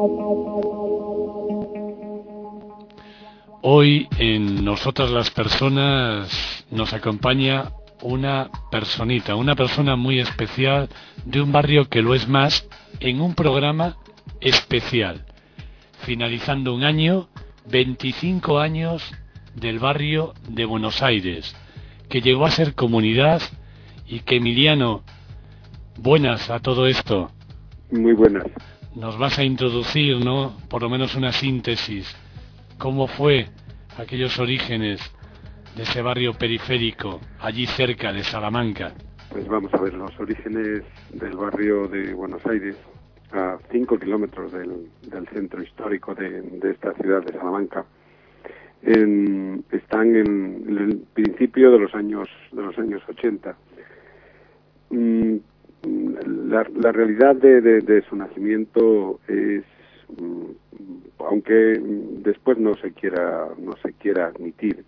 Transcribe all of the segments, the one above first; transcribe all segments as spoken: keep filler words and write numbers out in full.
Hoy en Nosotras las Personas nos acompaña una personita, una persona muy especial de un barrio que lo es más, en un programa especial, finalizando un año, veinticinco años del barrio de Buenos Aires, que llegó a ser comunidad y que, Emiliano, buenas a todo esto. Muy buenas. Nos vas a introducir, ¿no?, por lo menos una síntesis. ¿Cómo fue aquellos orígenes de ese barrio periférico, allí cerca de Salamanca? Pues vamos a ver, los orígenes del barrio de Buenos Aires, a cinco kilómetros del, del centro histórico de, de esta ciudad de Salamanca, en, están en, en el principio de los años de los años ochenta. Mm, la, la realidad de, de, de su nacimiento es, aunque después no se quiera no se quiera admitir,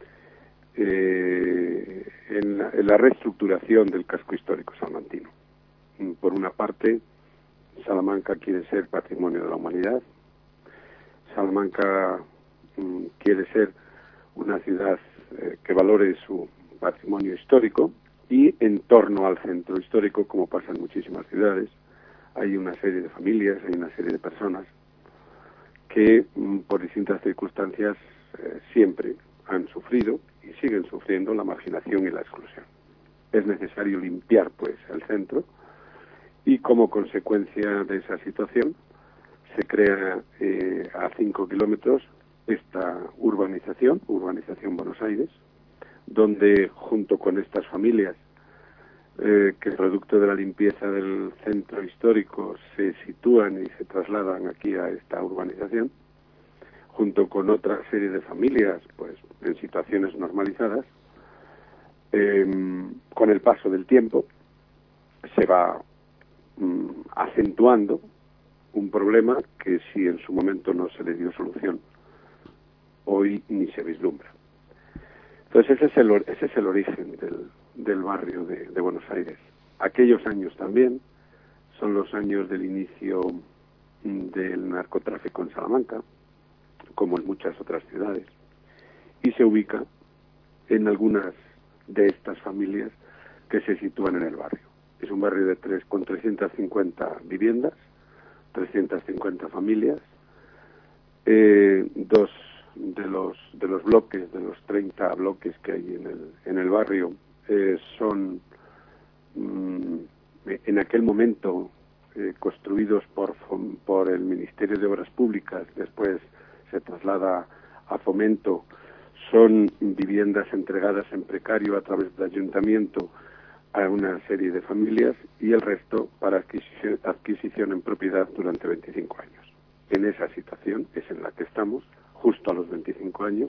eh, en, la, en la reestructuración del casco histórico salmantino. Por una parte, Salamanca quiere ser patrimonio de la humanidad. Salamanca mm, quiere ser una ciudad eh, que valore su patrimonio histórico, y en torno al centro histórico, como pasa en muchísimas ciudades, hay una serie de familias, hay una serie de personas que mm, por distintas circunstancias eh, siempre han sufrido y siguen sufriendo la marginación y la exclusión. Es necesario limpiar, pues, el centro, y como consecuencia de esa situación se crea eh, a cinco kilómetros esta urbanización, Urbanización Buenos Aires, donde junto con estas familias eh, que producto de la limpieza del centro histórico se sitúan y se trasladan aquí a esta urbanización, junto con otra serie de familias pues en situaciones normalizadas, eh, con el paso del tiempo se va mm, acentuando un problema que, si en su momento no se le dio solución, hoy ni se vislumbra. Entonces ese es el, ese es el origen del, del barrio de, de Buenos Aires. Aquellos años también son los años del inicio del narcotráfico en Salamanca, como en muchas otras ciudades, y se ubica en algunas de estas familias que se sitúan en el barrio. Es un barrio de tres, con trescientas cincuenta viviendas, trescientas cincuenta familias, eh, dos de los de los bloques, de los treinta bloques que hay en el en el barrio, eh, son mm, en aquel momento eh, construidos por por el Ministerio de Obras Públicas, después se traslada a Fomento, son viviendas entregadas en precario a través del ayuntamiento a una serie de familias, y el resto para adquisición, adquisición en propiedad durante veinticinco años. En esa situación es en la que estamos, justo a los veinticinco años,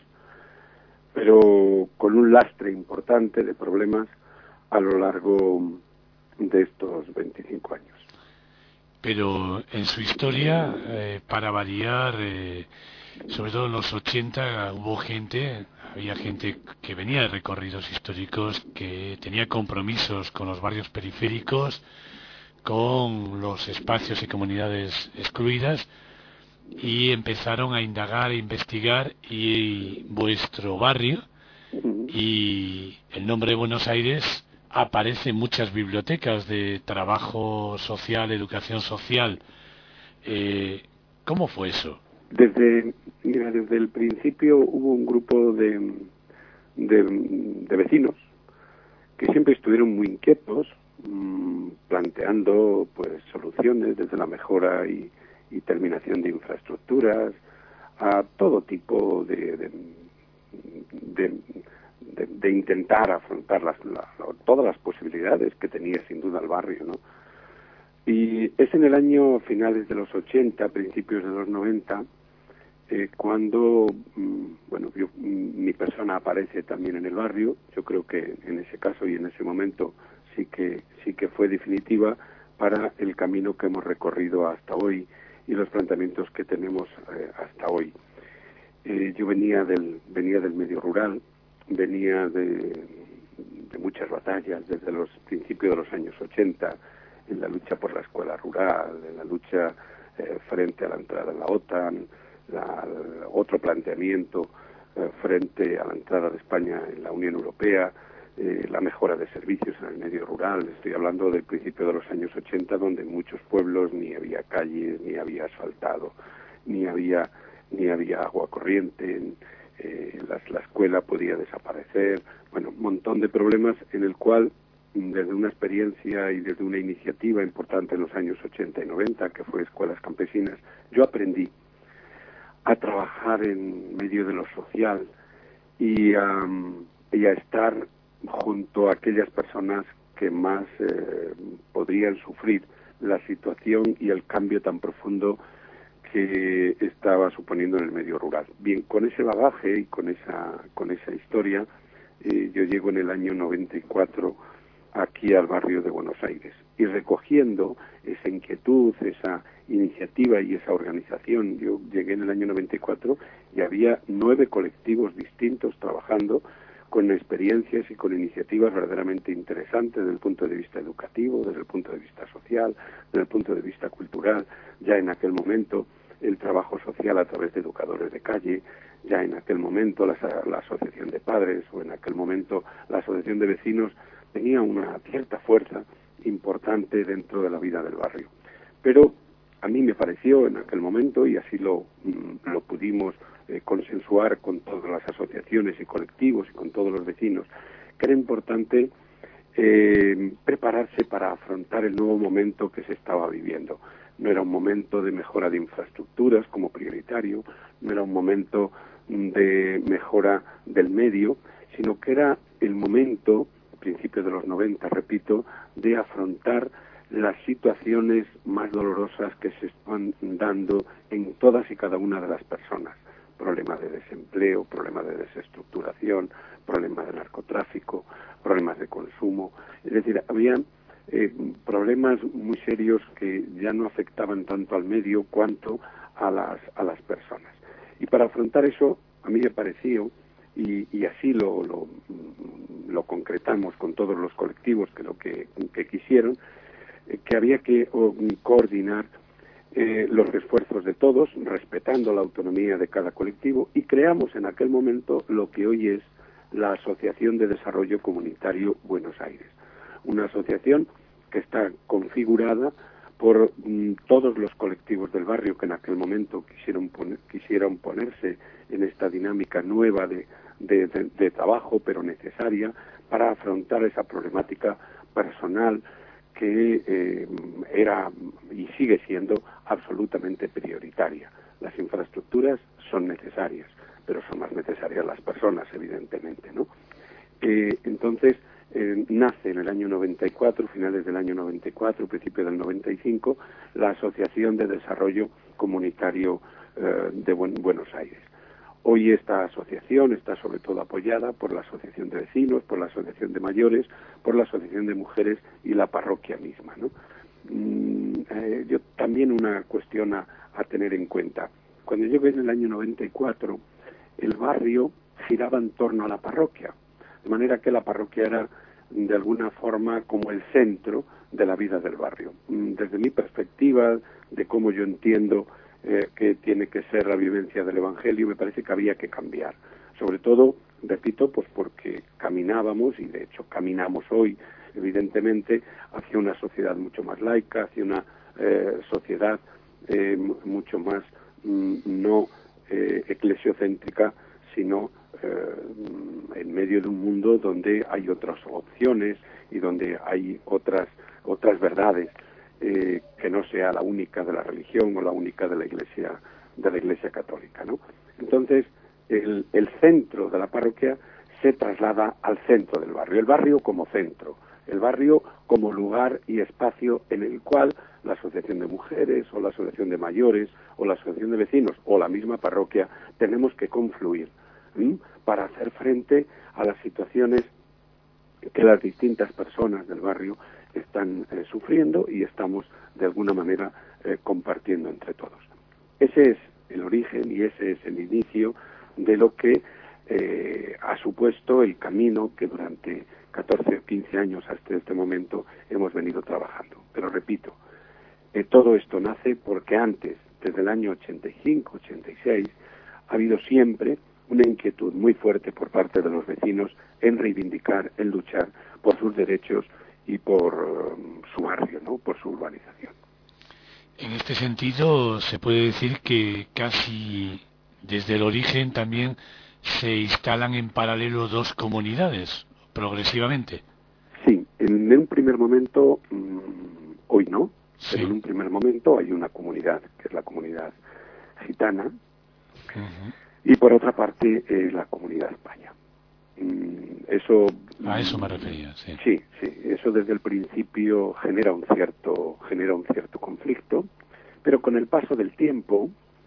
pero con un lastre importante de problemas a lo largo de estos veinticinco años. Pero en su historia, eh, para variar, eh, sobre todo en los ochenta, hubo gente, había gente que venía de recorridos históricos, que tenía compromisos con los barrios periféricos, con los espacios y comunidades excluidas, y empezaron a indagar e investigar, y vuestro barrio y el nombre de Buenos Aires aparece en muchas bibliotecas de trabajo social, educación social. Eh, ¿Cómo fue eso? Desde, mira, desde el principio hubo un grupo de, de, de vecinos que siempre estuvieron muy inquietos, mmm, planteando pues soluciones desde la mejora y, y terminación de infraestructuras a todo tipo de, de, de, de, de intentar afrontar las, la, todas las posibilidades que tenía sin duda el barrio, ¿no? Y es en el año finales de los ochenta, principios de los noventa, eh, cuando, mmm, bueno, yo, mi persona aparece también en el barrio. Yo creo que en ese caso y en ese momento sí que sí que fue definitiva para el camino que hemos recorrido hasta hoy y los planteamientos que tenemos eh, hasta hoy. Eh, yo venía del venía del medio rural, venía de, de muchas batallas desde los principios de los años ochenta, en la lucha por la escuela rural, en la lucha eh, frente a la entrada en la OTAN, la, el otro planteamiento eh, frente a la entrada de España en la Unión Europea, eh, la mejora de servicios en el medio rural. Estoy hablando del principio de los años ochenta, donde en muchos pueblos ni había calles, ni había asfaltado, ni había ni había agua corriente, eh, la, la escuela podía desaparecer, bueno, un montón de problemas en el cual, desde una experiencia y desde una iniciativa importante en los años ochenta y noventa, que fue Escuelas Campesinas, yo aprendí a trabajar en medio de lo social y, um, y a estar junto a aquellas personas que más eh, podrían sufrir la situación y el cambio tan profundo que estaba suponiendo en el medio rural. Bien, con ese bagaje y con esa con esa historia, eh, yo llego en el año noventa y cuatro aquí al barrio de Buenos Aires, y recogiendo esa inquietud, esa iniciativa y esa organización, yo llegué en el año noventa y cuatro y había nueve colectivos distintos trabajando con experiencias y con iniciativas verdaderamente interesantes desde el punto de vista educativo, desde el punto de vista social, desde el punto de vista cultural. Ya en aquel momento el trabajo social a través de educadores de calle, ya en aquel momento la, la asociación de padres, o en aquel momento la asociación de vecinos, tenía una cierta fuerza importante dentro de la vida del barrio. Pero a mí me pareció en aquel momento, y así lo, lo pudimos eh, consensuar con todas las asociaciones y colectivos y con todos los vecinos, que era importante eh, prepararse para afrontar el nuevo momento que se estaba viviendo. No era un momento de mejora de infraestructuras como prioritario, no era un momento de mejora del medio, sino que era el momento, a principios de los noventa, repito, de afrontar las situaciones más dolorosas que se están dando en todas y cada una de las personas. Problemas de desempleo, problemas de desestructuración, problemas de narcotráfico, problemas de consumo. Es decir, había eh, problemas muy serios que ya no afectaban tanto al medio cuanto a las, a las personas. Y para afrontar eso, a mí me pareció, y, y así lo, lo, lo concretamos con todos los colectivos que lo que, que quisieron, eh, que había que o, coordinar eh, los esfuerzos de todos, respetando la autonomía de cada colectivo, y creamos en aquel momento lo que hoy es la Asociación de Desarrollo Comunitario Buenos Aires. Una asociación que está configurada por mm, todos los colectivos del barrio que en aquel momento quisieron, poner, quisieron ponerse en esta dinámica nueva de, de, de, de trabajo, pero necesaria, para afrontar esa problemática personal que eh, era y sigue siendo absolutamente prioritaria. Las infraestructuras son necesarias, pero son más necesarias las personas, evidentemente, ¿no? Eh, entonces, eh, nace en el año noventa y cuatro, finales del año noventa y cuatro, principio del noventa y cinco, la Asociación de Desarrollo Comunitario eh, de Buen, Buenos Aires. Hoy esta asociación está sobre todo apoyada por la Asociación de Vecinos, por la Asociación de Mayores, por la Asociación de Mujeres y la parroquia misma, ¿no? Mm, eh, yo también una cuestión a, a tener en cuenta. Cuando yo en el año noventa y cuatro, el barrio giraba en torno a la parroquia, de manera que la parroquia era de alguna forma como el centro de la vida del barrio. Desde mi perspectiva, de cómo yo entiendo eh, que tiene que ser la vivencia del Evangelio, me parece que había que cambiar. Sobre todo, repito, pues porque caminábamos, y de hecho caminamos hoy, evidentemente, hacia una sociedad mucho más laica, hacia una eh, sociedad eh, mucho más mm, no eh, eclesiocéntrica, sino eh, en medio de un mundo donde hay otras opciones y donde hay otras otras verdades, eh, que no sea la única de la religión o la única de la Iglesia de la Iglesia Católica, ¿no? Entonces, el, el centro de la parroquia se traslada al centro del barrio, el barrio como centro, el barrio como lugar y espacio en el cual la asociación de mujeres o la asociación de mayores o la asociación de vecinos o la misma parroquia tenemos que confluir, ¿sí?, para hacer frente a las situaciones que las distintas personas del barrio están eh, sufriendo y estamos de alguna manera eh, compartiendo entre todos. Ese es el origen y ese es el inicio de lo que eh, ha supuesto el camino que durante catorce o quince años hasta este momento hemos venido trabajando. Pero repito, Eh, todo esto nace porque antes, desde el año ochenta y cinco, ochenta y seis, ha habido siempre una inquietud muy fuerte por parte de los vecinos en reivindicar, en luchar por sus derechos y por um, su barrio, ¿no? Por su urbanización. En este sentido, se puede decir que casi desde el origen también se instalan en paralelo dos comunidades, progresivamente. Sí, en un primer momento, mmm, hoy no, Sí. pero en un primer momento hay una comunidad, que es la comunidad gitana, Uh-huh. y por otra parte eh, la comunidad Paya. Mm, eso... A eso me refería, sí. Sí, sí, eso desde el principio genera un cierto, genera un cierto conflicto, pero con el paso del tiempo,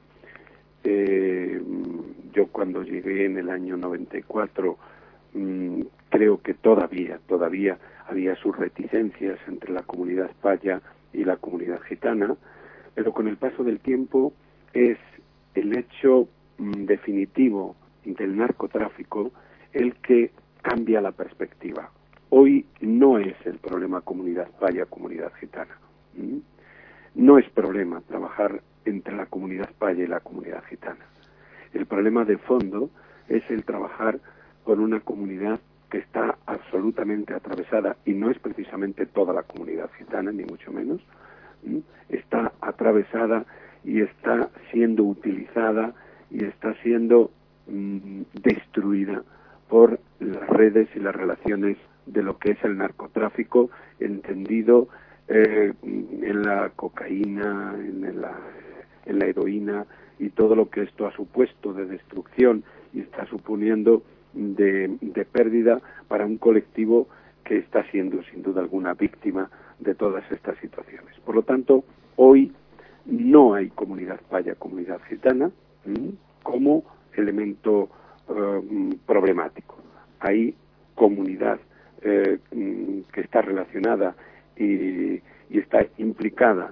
eh, yo cuando llegué en el año noventa y cuatro, mmm, creo que todavía, todavía había sus reticencias entre la comunidad Paya y la comunidad gitana, pero con el paso del tiempo es el hecho mmm, definitivo del narcotráfico el que cambia la perspectiva. Hoy no es el problema comunidad Paya, comunidad gitana. ¿Mm? No es problema trabajar entre la comunidad Paya y la comunidad gitana. El problema de fondo es el trabajar con una comunidad que está absolutamente atravesada, y no es precisamente toda la comunidad gitana, ni mucho menos. ¿Mm? Está atravesada y está siendo utilizada y está siendo mmm, destruida por las redes y las relaciones de lo que es el narcotráfico, entendido eh, en la cocaína, en la, en la heroína y todo lo que esto ha supuesto de destrucción y está suponiendo de, de pérdida para un colectivo que está siendo sin duda alguna víctima de todas estas situaciones. Por lo tanto, hoy no hay comunidad Paya, comunidad gitana, ¿m? como elemento Uh, problemático. Hay comunidad eh, que está relacionada y, y está implicada,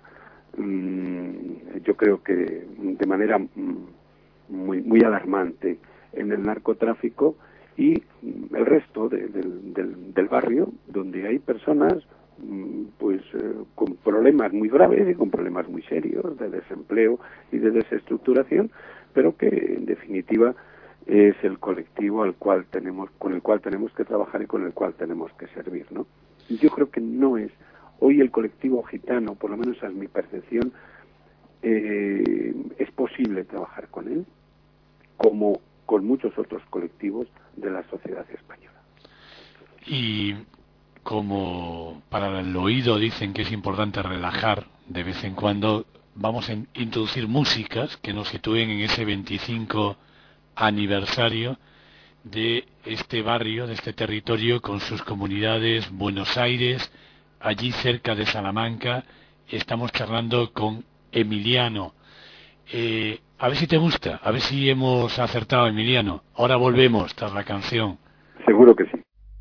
um, yo creo que de manera um, muy, muy alarmante en el narcotráfico, y um, el resto de, de, del, del barrio, donde hay personas um, pues eh, con problemas muy graves y con problemas muy serios de desempleo y de desestructuración, pero que en definitiva es el colectivo al cual tenemos, con el cual tenemos que trabajar y con el cual tenemos que servir, ¿no? Yo creo que no es hoy el colectivo gitano, por lo menos es mi percepción, eh, es posible trabajar con él, como con muchos otros colectivos de la sociedad española. Y como para el oído dicen que es importante relajar de vez en cuando, vamos a introducir músicas que nos sitúen en ese veinticinco aniversario de este barrio, de este territorio, con sus comunidades. Buenos Aires, allí cerca de Salamanca. Estamos charlando con Emiliano. Eh, a ver si te gusta, a ver si hemos acertado, Emiliano. Ahora volvemos tras la canción. Seguro que sí.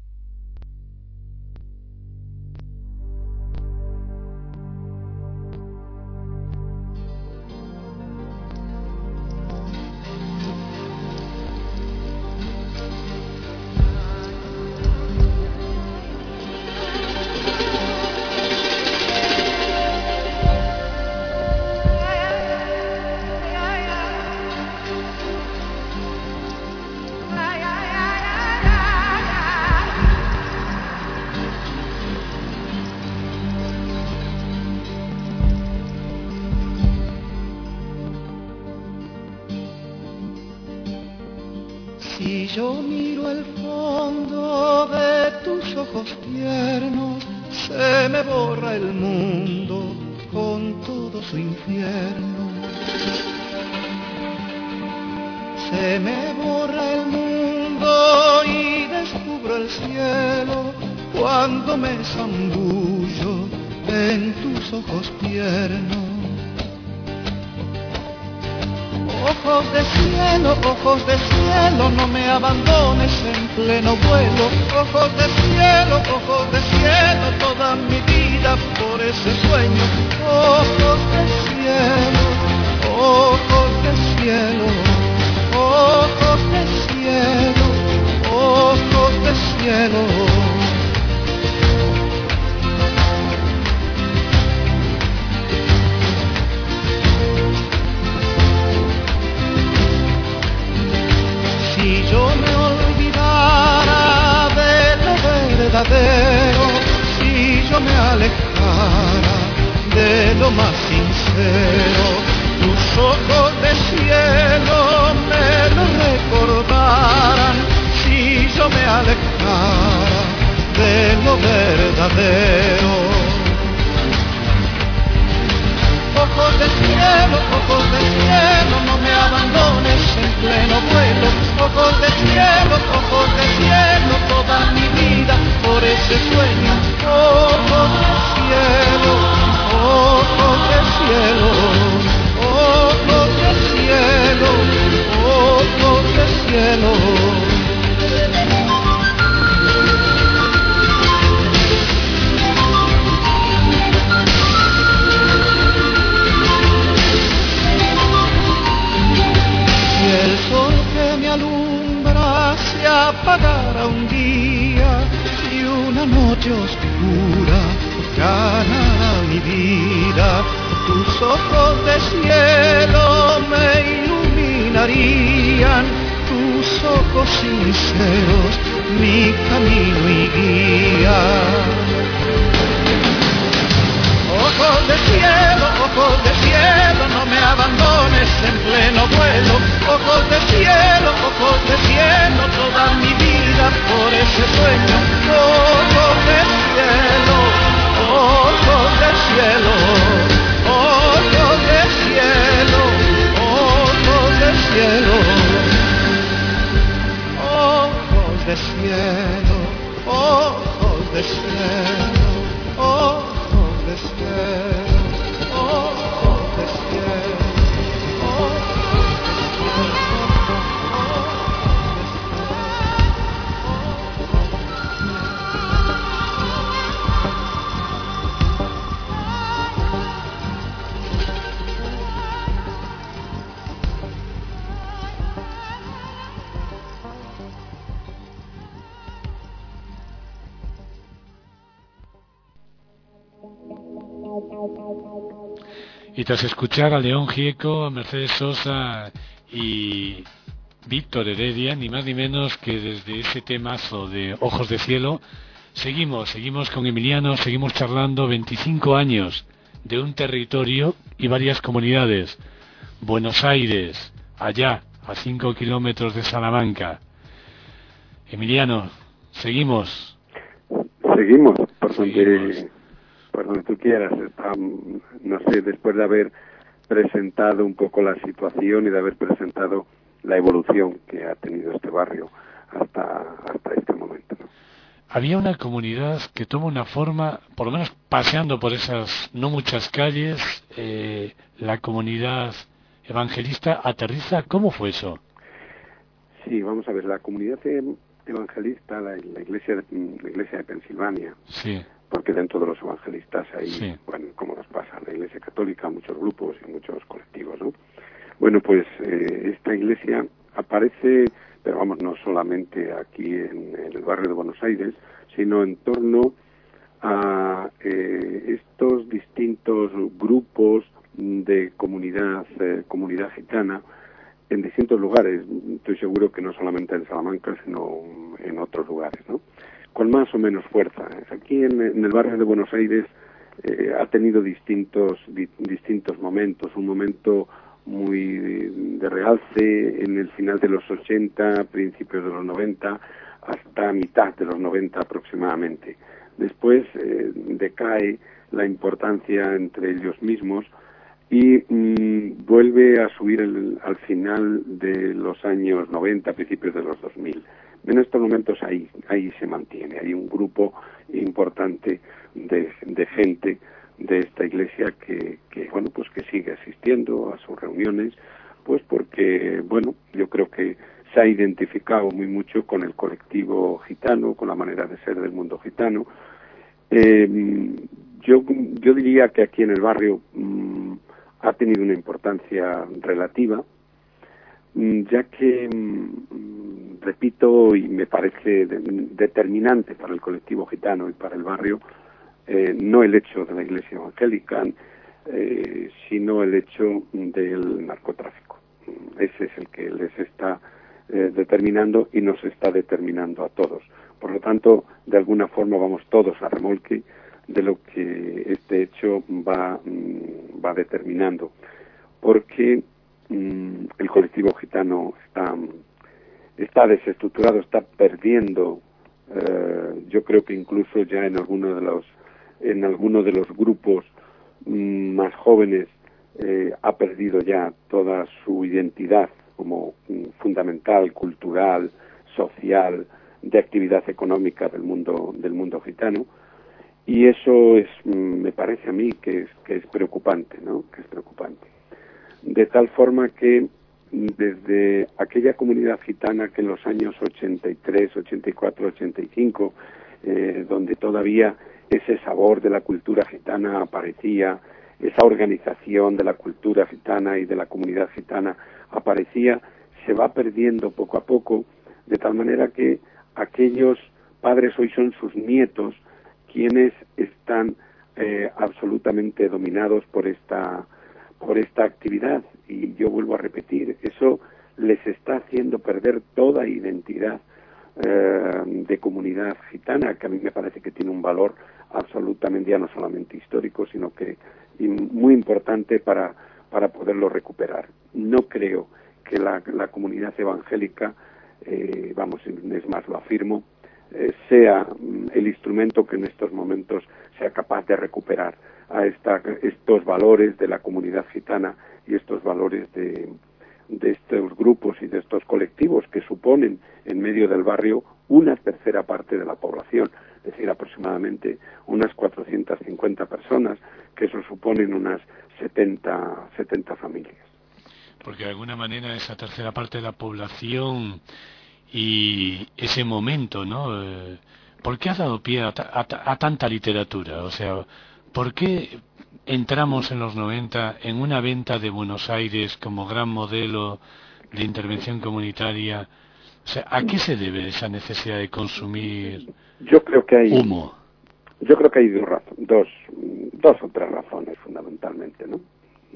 Si yo miro el fondo de tus ojos tiernos, se me borra el mundo con todo su infierno. Se me borra el mundo y descubro el cielo cuando me zambullo en tus ojos tiernos. Ojos de cielo, ojos de cielo, no me abandones en pleno vuelo. Ojos de cielo, ojos de cielo, toda mi vida por ese sueño. Ojos de cielo, ojos de cielo, ojos de cielo, ojos de cielo. de lo más sincero. Tus ojos de cielo me lo recordarán si yo me alejara de lo verdadero. Ojos de cielo, ojos de cielo, no me abandones en pleno vuelo. Ojos de cielo, ojos de cielo, toda mi vida por ese sueño. Ojos de cielo, ojos de cielo, ojos de cielo, ojos de cielo. El sol que me alumbra se apagara un día y una noche oscura ganara mi vida. Tus ojos de cielo me iluminarían, tus ojos sinceros mi camino y guía. Ojos de cielo, ojos de cielo, no me abandones en pleno vuelo. Ojos de cielo, ojos de cielo, toda mi vida por ese sueño. Ojos de cielo, ojos de cielo, ojos de cielo, ojos de cielo, ojos de cielo, ojos de cielo, ojos de cielo, ojos de cielo, Y tras escuchar a León Gieco, a Mercedes Sosa y Víctor Heredia, ni más ni menos que desde ese temazo de Ojos de Cielo, seguimos, seguimos con Emiliano, seguimos charlando veinticinco años de un territorio y varias comunidades. Buenos Aires, allá, a cinco kilómetros de Salamanca. Emiliano, seguimos. Seguimos, por Seguimos. donde, por donde tú quieras. Está, no sé, después de haber presentado un poco la situación y de haber presentado la evolución que ha tenido este barrio hasta, hasta este momento, ¿no? Había una comunidad que toma una forma, por lo menos paseando por esas no muchas calles, eh, la comunidad evangelista aterriza. ¿Cómo fue eso? Sí, vamos a ver, la comunidad evangelista, la, la iglesia de, la iglesia de Pensilvania, Sí. porque dentro de los evangelistas hay, Sí. bueno, como nos pasa en la iglesia católica, muchos grupos y muchos colectivos, ¿no? Bueno, pues eh, esta iglesia aparece, pero vamos, no solamente aquí en, en el barrio de Buenos Aires, sino en torno a eh, estos distintos grupos de comunidad, eh, comunidad gitana en distintos lugares. Estoy seguro que no solamente en Salamanca, sino en otros lugares, ¿no? Con más o menos fuerza. Aquí en, en el barrio de Buenos Aires eh, ha tenido distintos di, distintos momentos. Un momento muy de, de realce en el final de los ochenta, principios de los noventa, hasta mitad de los noventa aproximadamente. Después eh, decae la importancia entre ellos mismos y mmm, vuelve a subir el, al final de los años noventa, principios de los dos mil. En estos momentos ahí ahí se mantiene, hay un grupo importante de, de gente de esta iglesia que, que bueno pues que sigue asistiendo a sus reuniones, pues porque bueno yo creo que se ha identificado muy mucho con el colectivo gitano, con la manera de ser del mundo gitano. Eh, yo yo diría que aquí en el barrio mmm, ha tenido una importancia relativa, ya que, repito, y me parece de, determinante para el colectivo gitano y para el barrio, eh, no el hecho de la iglesia evangélica, eh, sino el hecho del narcotráfico. Ese es el que les está eh, determinando y nos está determinando a todos. Por lo tanto, de alguna forma vamos todos a remolque de lo que este hecho va, va determinando, porque mmm, el colectivo gitano está, está desestructurado, está perdiendo, eh, yo creo que incluso ya en alguno de los, en alguno de los grupos mmm, más jóvenes eh, ha perdido ya toda su identidad como mmm, fundamental, cultural, social, de actividad económica del mundo del mundo gitano, y eso es, me parece a mí que es que es preocupante, ¿no? Que es preocupante. De tal forma que desde aquella comunidad gitana que en los años ochenta y tres, ochenta y cuatro, ochenta y cinco, eh, donde todavía ese sabor de la cultura gitana aparecía, esa organización de la cultura gitana y de la comunidad gitana aparecía, se va perdiendo poco a poco, de tal manera que aquellos padres hoy son sus nietos quienes están eh, absolutamente dominados por esta por esta actividad, y yo vuelvo a repetir, eso les está haciendo perder toda identidad eh, de comunidad gitana, que a mí me parece que tiene un valor absolutamente ya no solamente histórico, sino que muy importante para para poderlo recuperar. No creo que la, la comunidad evangélica, eh, vamos, es más, lo afirmo, eh, sea el instrumento que en estos momentos sea capaz de recuperar a esta, estos valores de la comunidad gitana y estos valores de, de estos grupos y de estos colectivos que suponen en medio del barrio una tercera parte de la población, es decir, aproximadamente unas cuatrocientas cincuenta personas, que eso suponen unas setenta, setenta familias. Porque de alguna manera esa tercera parte de la población y ese momento, ¿no? Eh, ¿Por qué ha dado pie a, a, a tanta literatura? O sea, ¿por qué entramos en los noventa en una venta de Buenos Aires como gran modelo de intervención comunitaria? O sea, ¿a qué se debe esa necesidad de consumir yo creo que hay, humo? Yo creo que hay dos, dos, dos o tres razones fundamentalmente, ¿no?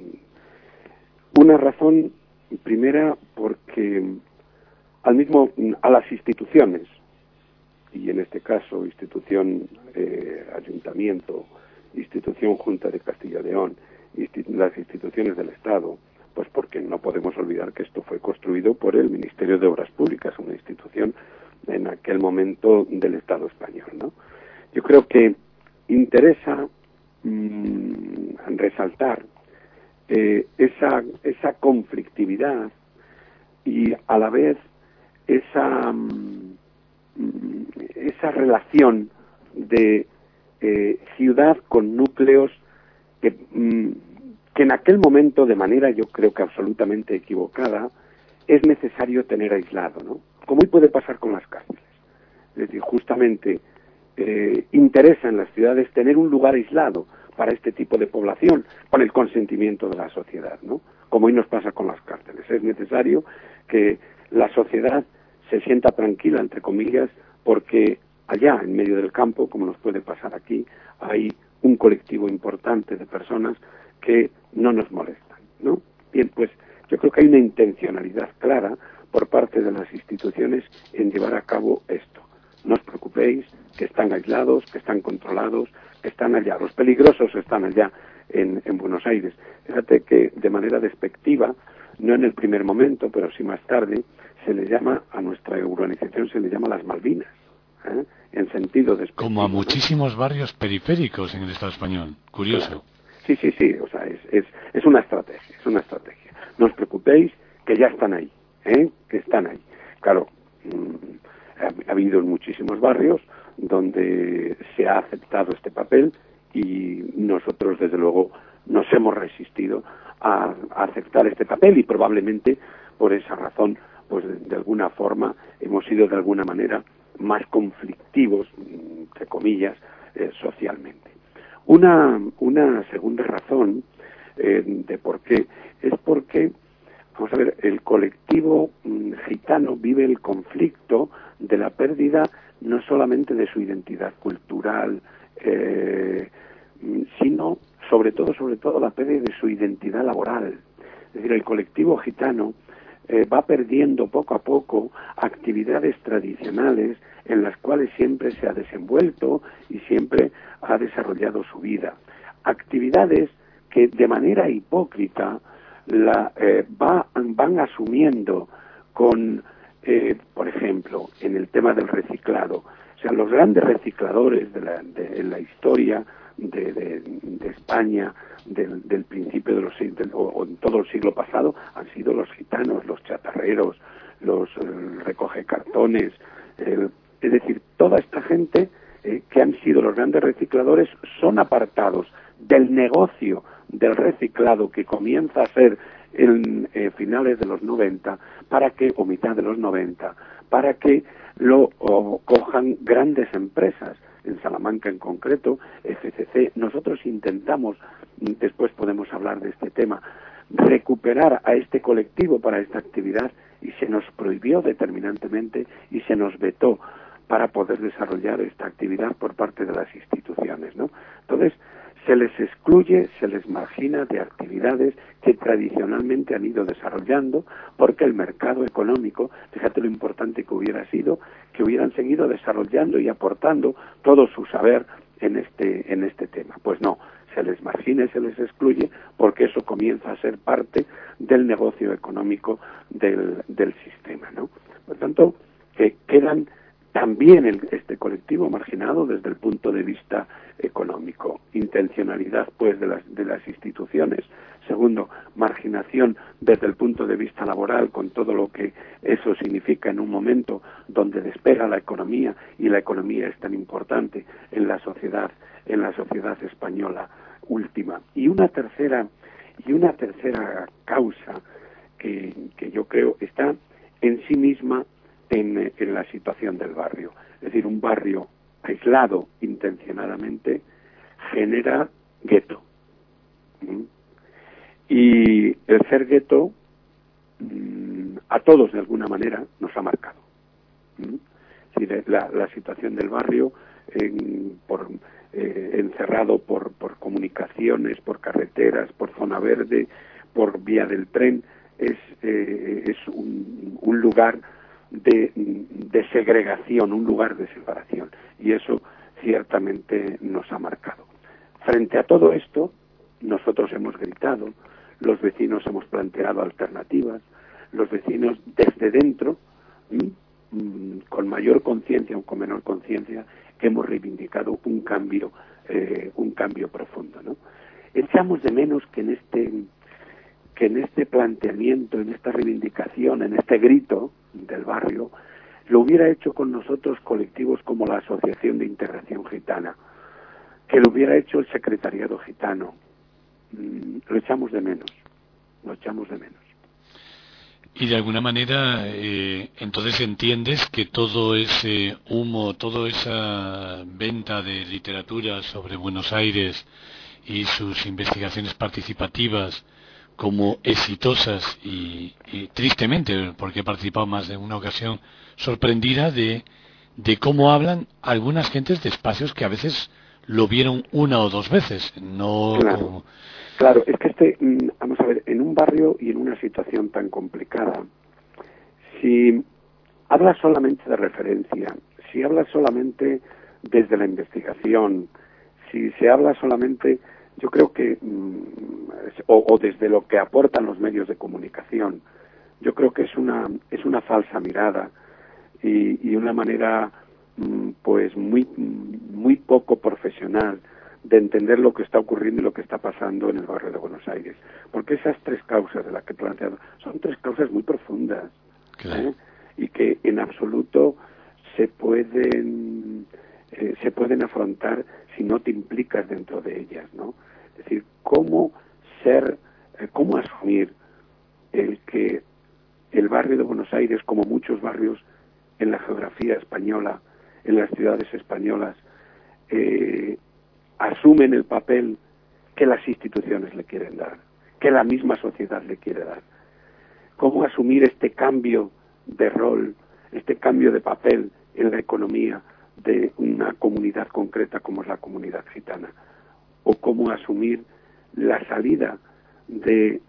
Una razón primera porque al mismo a las instituciones, y en este caso institución eh, ayuntamiento, institución Junta de Castilla y León, institu las instituciones del Estado, pues porque no podemos olvidar que esto fue construido por el Ministerio de Obras Públicas, una institución en aquel momento del Estado español, ¿no? Yo creo que interesa mmm, resaltar eh, esa esa conflictividad y a la vez esa mmm, esa relación de eh, ciudad con núcleos que, mmm, que en aquel momento, de manera yo creo que absolutamente equivocada, es necesario tener aislado, ¿no? Como hoy puede pasar con las cárceles. Es decir, justamente eh, interesa en las ciudades tener un lugar aislado para este tipo de población, con el consentimiento de la sociedad, ¿no? Como hoy nos pasa con las cárceles. Es necesario que la sociedad se sienta tranquila, entre comillas, porque allá, en medio del campo, como nos puede pasar aquí, hay un colectivo importante de personas que no nos molestan, ¿no? Bien, pues yo creo que hay una intencionalidad clara por parte de las instituciones en llevar a cabo esto. No os preocupéis, que están aislados, que están controlados, que están allá. Los peligrosos están allá en, en Buenos Aires. Fíjate que de manera despectiva, no en el primer momento, pero sí más tarde, se le llama, a nuestra urbanización se le llama las Malvinas, ¿eh? En sentido despectivo. Como a muchísimos, ¿no?, barrios periféricos en el Estado español. Curioso. Claro. Sí, sí, sí, o sea, es, es, es una estrategia, es una estrategia. No os preocupéis, que ya están ahí, ¿eh? Que están ahí. Claro, mmm, ha, ha habido en muchísimos barrios donde se ha aceptado este papel y nosotros, desde luego, nos hemos resistido a, a aceptar este papel y probablemente por esa razón, pues de, de alguna forma, hemos sido de alguna manera más conflictivos, entre comillas, eh, socialmente. Una, una segunda razón eh, de por qué es porque, vamos a ver, el colectivo mm, gitano vive el conflicto de la pérdida no solamente de su identidad cultural, eh, sino sobre todo, sobre todo la pérdida de su identidad laboral. Es decir, el colectivo gitano eh, va perdiendo poco a poco actividades tradicionales en las cuales siempre se ha desenvuelto y siempre ha desarrollado su vida. Actividades que de manera hipócrita la, eh, va, van asumiendo con, eh, por ejemplo, en el tema del reciclado. O sea, los grandes recicladores de la, de, en la historia de, de, de España del, del principio de los del, o, o en todo el siglo pasado han sido los gitanos, los chatarreros, los eh, recogecartones, el, es decir, toda esta gente eh, que han sido los grandes recicladores son apartados del negocio del reciclado que comienza a ser en eh, finales de los noventa, para que, o mitad de los noventa, para que lo o, cojan grandes empresas. En Salamanca en concreto, F C C, nosotros intentamos, después podemos hablar de este tema, recuperar a este colectivo para esta actividad y se nos prohibió determinantemente y se nos vetó para poder desarrollar esta actividad por parte de las instituciones, ¿no? Entonces, se les excluye, se les margina de actividades que tradicionalmente han ido desarrollando, porque el mercado económico, fíjate lo importante que hubiera sido, que hubieran seguido desarrollando y aportando todo su saber en este, en este tema. Pues no, se les margina y se les excluye, porque eso comienza a ser parte del negocio económico del, del sistema, ¿no? Por tanto, que quedan también el, este colectivo marginado desde el punto de vista económico. Intencionalidad, pues, de las, de las instituciones. Segundo, marginación desde el punto de vista laboral, con todo lo que eso significa en un momento donde despega la economía, y la economía es tan importante en la sociedad, en la sociedad española última. Y una tercera, y una tercera causa que, que yo creo está en sí misma En, en la situación del barrio. Es decir, un barrio aislado intencionadamente genera gueto. ¿Mm? Y el ser gueto mmm, a todos de alguna manera nos ha marcado. ¿Mm? Es decir, la, la situación del barrio en, por, eh, encerrado por, por comunicaciones, por carreteras, por zona verde, por vía del tren, es, eh, es un, un lugar De, de segregación, un lugar de separación, y eso ciertamente nos ha marcado. Frente a todo esto, nosotros hemos gritado, los vecinos hemos planteado alternativas, los vecinos desde dentro, ¿m? con mayor conciencia o con menor conciencia, hemos reivindicado un cambio, eh, un cambio profundo, ¿no? Echamos de menos que en este que en este planteamiento, en esta reivindicación, en este grito del barrio, lo hubiera hecho con nosotros colectivos como la Asociación de Integración Gitana, que lo hubiera hecho el Secretariado Gitano. Mm, lo echamos de menos, lo echamos de menos. Y de alguna manera, eh, entonces entiendes que todo ese humo, toda esa venta de literatura sobre Buenos Aires y sus investigaciones participativas como exitosas y, y tristemente, porque he participado más de una ocasión, sorprendida de, de cómo hablan algunas gentes de espacios que a veces lo vieron una o dos veces. No. Claro, claro, es que este, vamos a ver, en un barrio y en una situación tan complicada, si hablas solamente de referencia, si hablas solamente desde la investigación, si se habla solamente, yo creo que, o, o desde lo que aportan los medios de comunicación, yo creo que es una es una falsa mirada y, y una manera, pues, muy muy poco profesional de entender lo que está ocurriendo y lo que está pasando en el barrio de Buenos Aires. Porque esas tres causas de las que he planteado son tres causas muy profundas, claro. ¿eh? Y que en absoluto se pueden eh, se pueden afrontar si no te implicas dentro de ellas, ¿no? Es decir, cómo ser, eh, cómo asumir el que el barrio de Buenos Aires, como muchos barrios en la geografía española, en las ciudades españolas, eh, asumen el papel que las instituciones le quieren dar, que la misma sociedad le quiere dar. Cómo asumir este cambio de rol, este cambio de papel en la economía de una comunidad concreta como es la comunidad gitana, o cómo asumir la salida de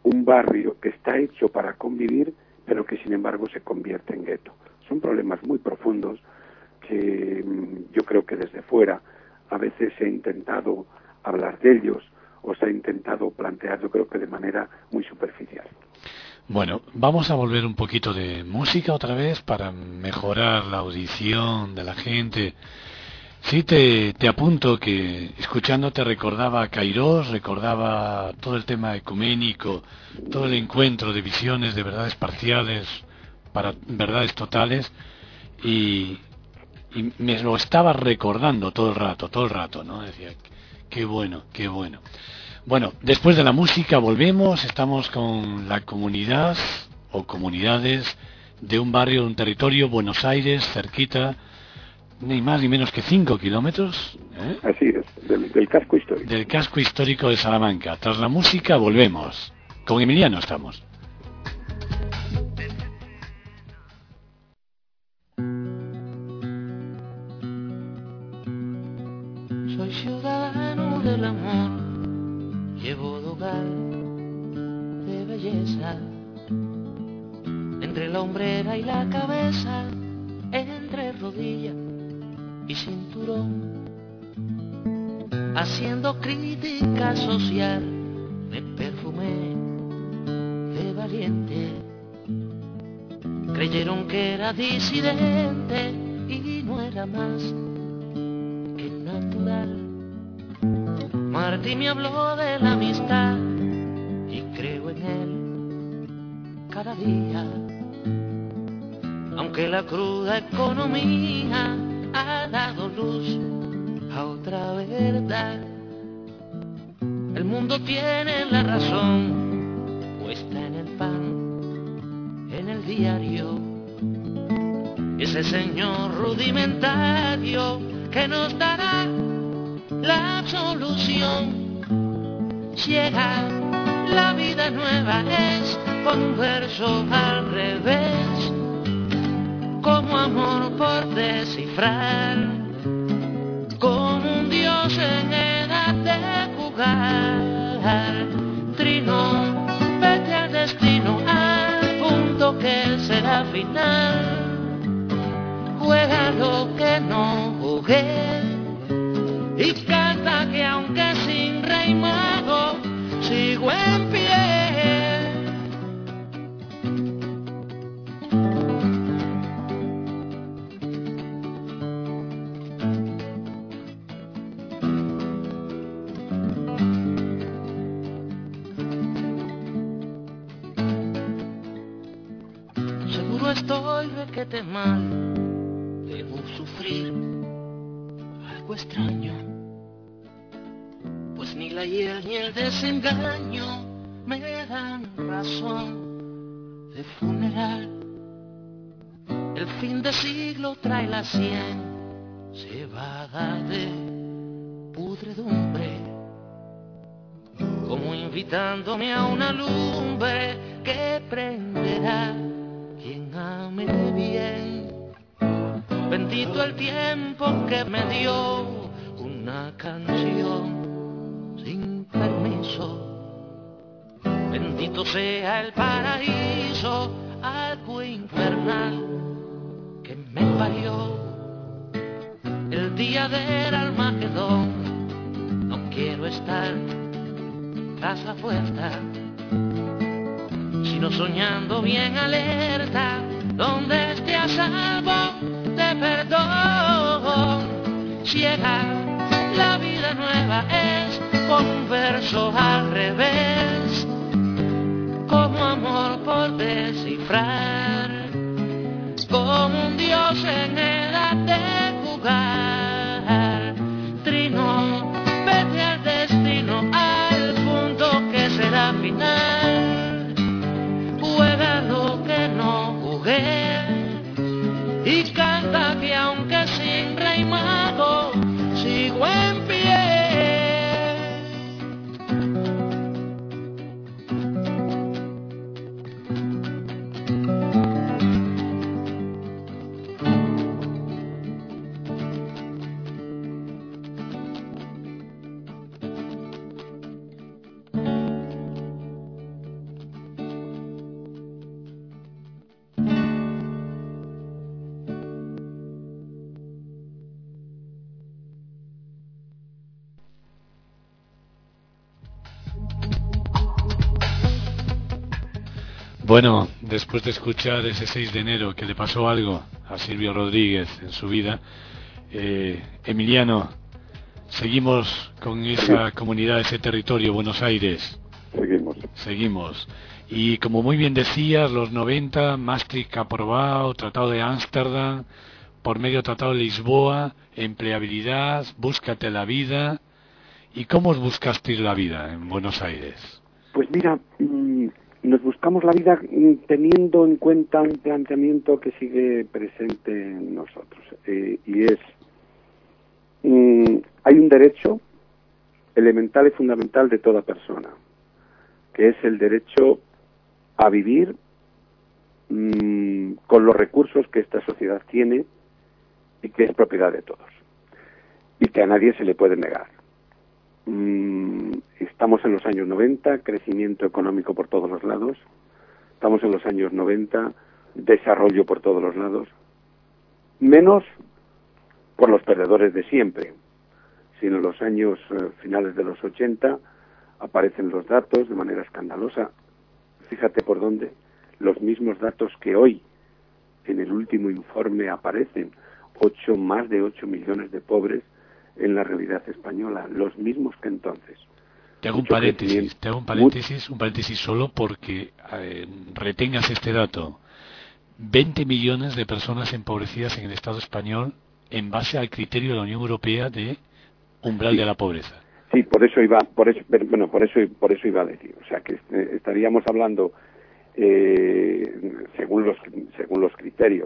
un barrio que está hecho para convivir, pero que sin embargo se convierte en gueto. Son problemas muy profundos que yo creo que desde fuera a veces se ha intentado hablar de ellos o se ha intentado plantear, yo creo que de manera muy superficial. Bueno, vamos a volver un poquito de música otra vez para mejorar la audición de la gente. Sí, te, te apunto que escuchándote recordaba a Kairos, recordaba todo el tema ecuménico, todo el encuentro de visiones de verdades parciales para verdades totales, y, y me lo estaba recordando todo el rato, todo el rato, ¿no? Decía, qué bueno, qué bueno. Bueno, después de la música volvemos, estamos con la comunidad o comunidades de un barrio, un territorio, Buenos Aires, cerquita, ni más ni menos que cinco kilómetros. ¿eh? Así es, del, del casco histórico. Del casco histórico de Salamanca. Tras la música volvemos. Con Emiliano estamos. Soy ciudadano del amor, llevo dogal de belleza, entre la hombrera y la cabeza, entre rodilla y cinturón, haciendo crítica social, me perfumé de valiente. Creyeron que era disidente y no era más que natural. Martí me habló de la amistad y creo en él cada día, aunque la cruda economía ha dado luz a otra verdad. El mundo tiene la razón puesta en el pan, en el diario, ese señor rudimentario que nos dará la absolución. Llega la vida nueva, es con un verso al revés, como amor por descifrar, como un dios en edad de jugar. Trino, vete al destino, al punto que será final. Juega lo que no jugué y canta que aunque sin rey mago sigo en pie. Seguro estoy requete mal, debo sufrir algo extraño, pues ni la hiel ni el desengaño me dan razón de funeral. El fin de siglo trae la sien cebada de pudredumbre, como invitándome a una lumbre que prenderá quien ame bien. Bendito el tiempo que me dio una canción sin permiso, bendito sea el paraíso, algo infernal que me parió. El día del Armagedón no quiero estar tras la puerta, sino soñando bien alerta, donde esté a salvo de perdón. Llega la vida nueva, es con un verso al revés, como amor por descifrar, como un dios en edad de jugar. Trino, vete al destino, al punto que será final. Juega lo que no jugué y canta que aunque sin rey mago sigo en pie. Bueno, después de escuchar ese seis de enero que le pasó algo a Silvio Rodríguez en su vida, eh, Emiliano, seguimos con esa comunidad, ese territorio, Buenos Aires. Seguimos. Seguimos. Y como muy bien decías, los noventa, Maastricht aprobado, Tratado de Ámsterdam, por medio Tratado de Lisboa, empleabilidad, búscate la vida. ¿Y cómo os buscasteis la vida en Buenos Aires? Pues mira, mmm, nos buscamos la vida teniendo en cuenta un planteamiento que sigue presente en nosotros, eh, y es, mmm, hay un derecho elemental y fundamental de toda persona, que es el derecho a vivir mmm, con los recursos que esta sociedad tiene y que es propiedad de todos, y que a nadie se le puede negar. Mm, estamos en los años noventa, crecimiento económico por todos los lados. Estamos en los años noventa, desarrollo por todos los lados. Menos por los perdedores de siempre, sino en los años eh, finales de los ochenta aparecen los datos de manera escandalosa. Fíjate por dónde. Los mismos datos que hoy en el último informe aparecen, ocho, más de ocho millones de pobres en la realidad española, los mismos que entonces. Te hago un paréntesis, te hago un paréntesis, un paréntesis solo porque eh, retengas este dato. veinte millones de personas empobrecidas en el Estado español en base al criterio de la Unión Europea de umbral sí, de la pobreza. Sí, por eso iba, por eso, bueno, por eso, por eso iba a decir, o sea que eh, estaríamos hablando eh, según los según los criterios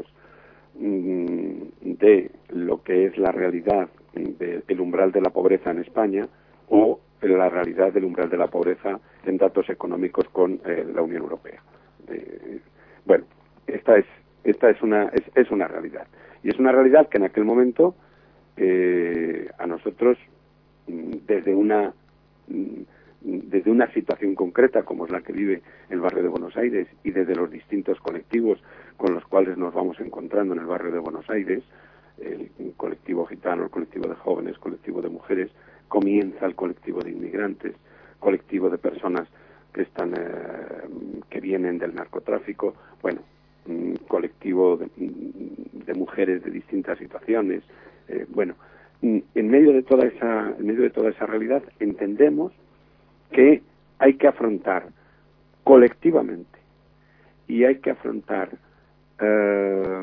mm, de lo que es la realidad del umbral de la pobreza en España o la realidad del umbral de la pobreza en datos económicos con eh, la Unión Europea. Eh, bueno, esta es esta es una es, es una realidad, y es una realidad que en aquel momento eh, a nosotros desde una desde una situación concreta como es la que vive el barrio de Buenos Aires y desde los distintos colectivos con los cuales nos vamos encontrando en el barrio de Buenos Aires, el colectivo gitano, el colectivo de jóvenes, el colectivo de mujeres, comienza el colectivo de inmigrantes, colectivo de personas que están eh, que vienen del narcotráfico, bueno, un colectivo de, de mujeres de distintas situaciones, eh, bueno, en medio de toda esa en medio de toda esa realidad entendemos que hay que afrontar colectivamente y hay que afrontar eh,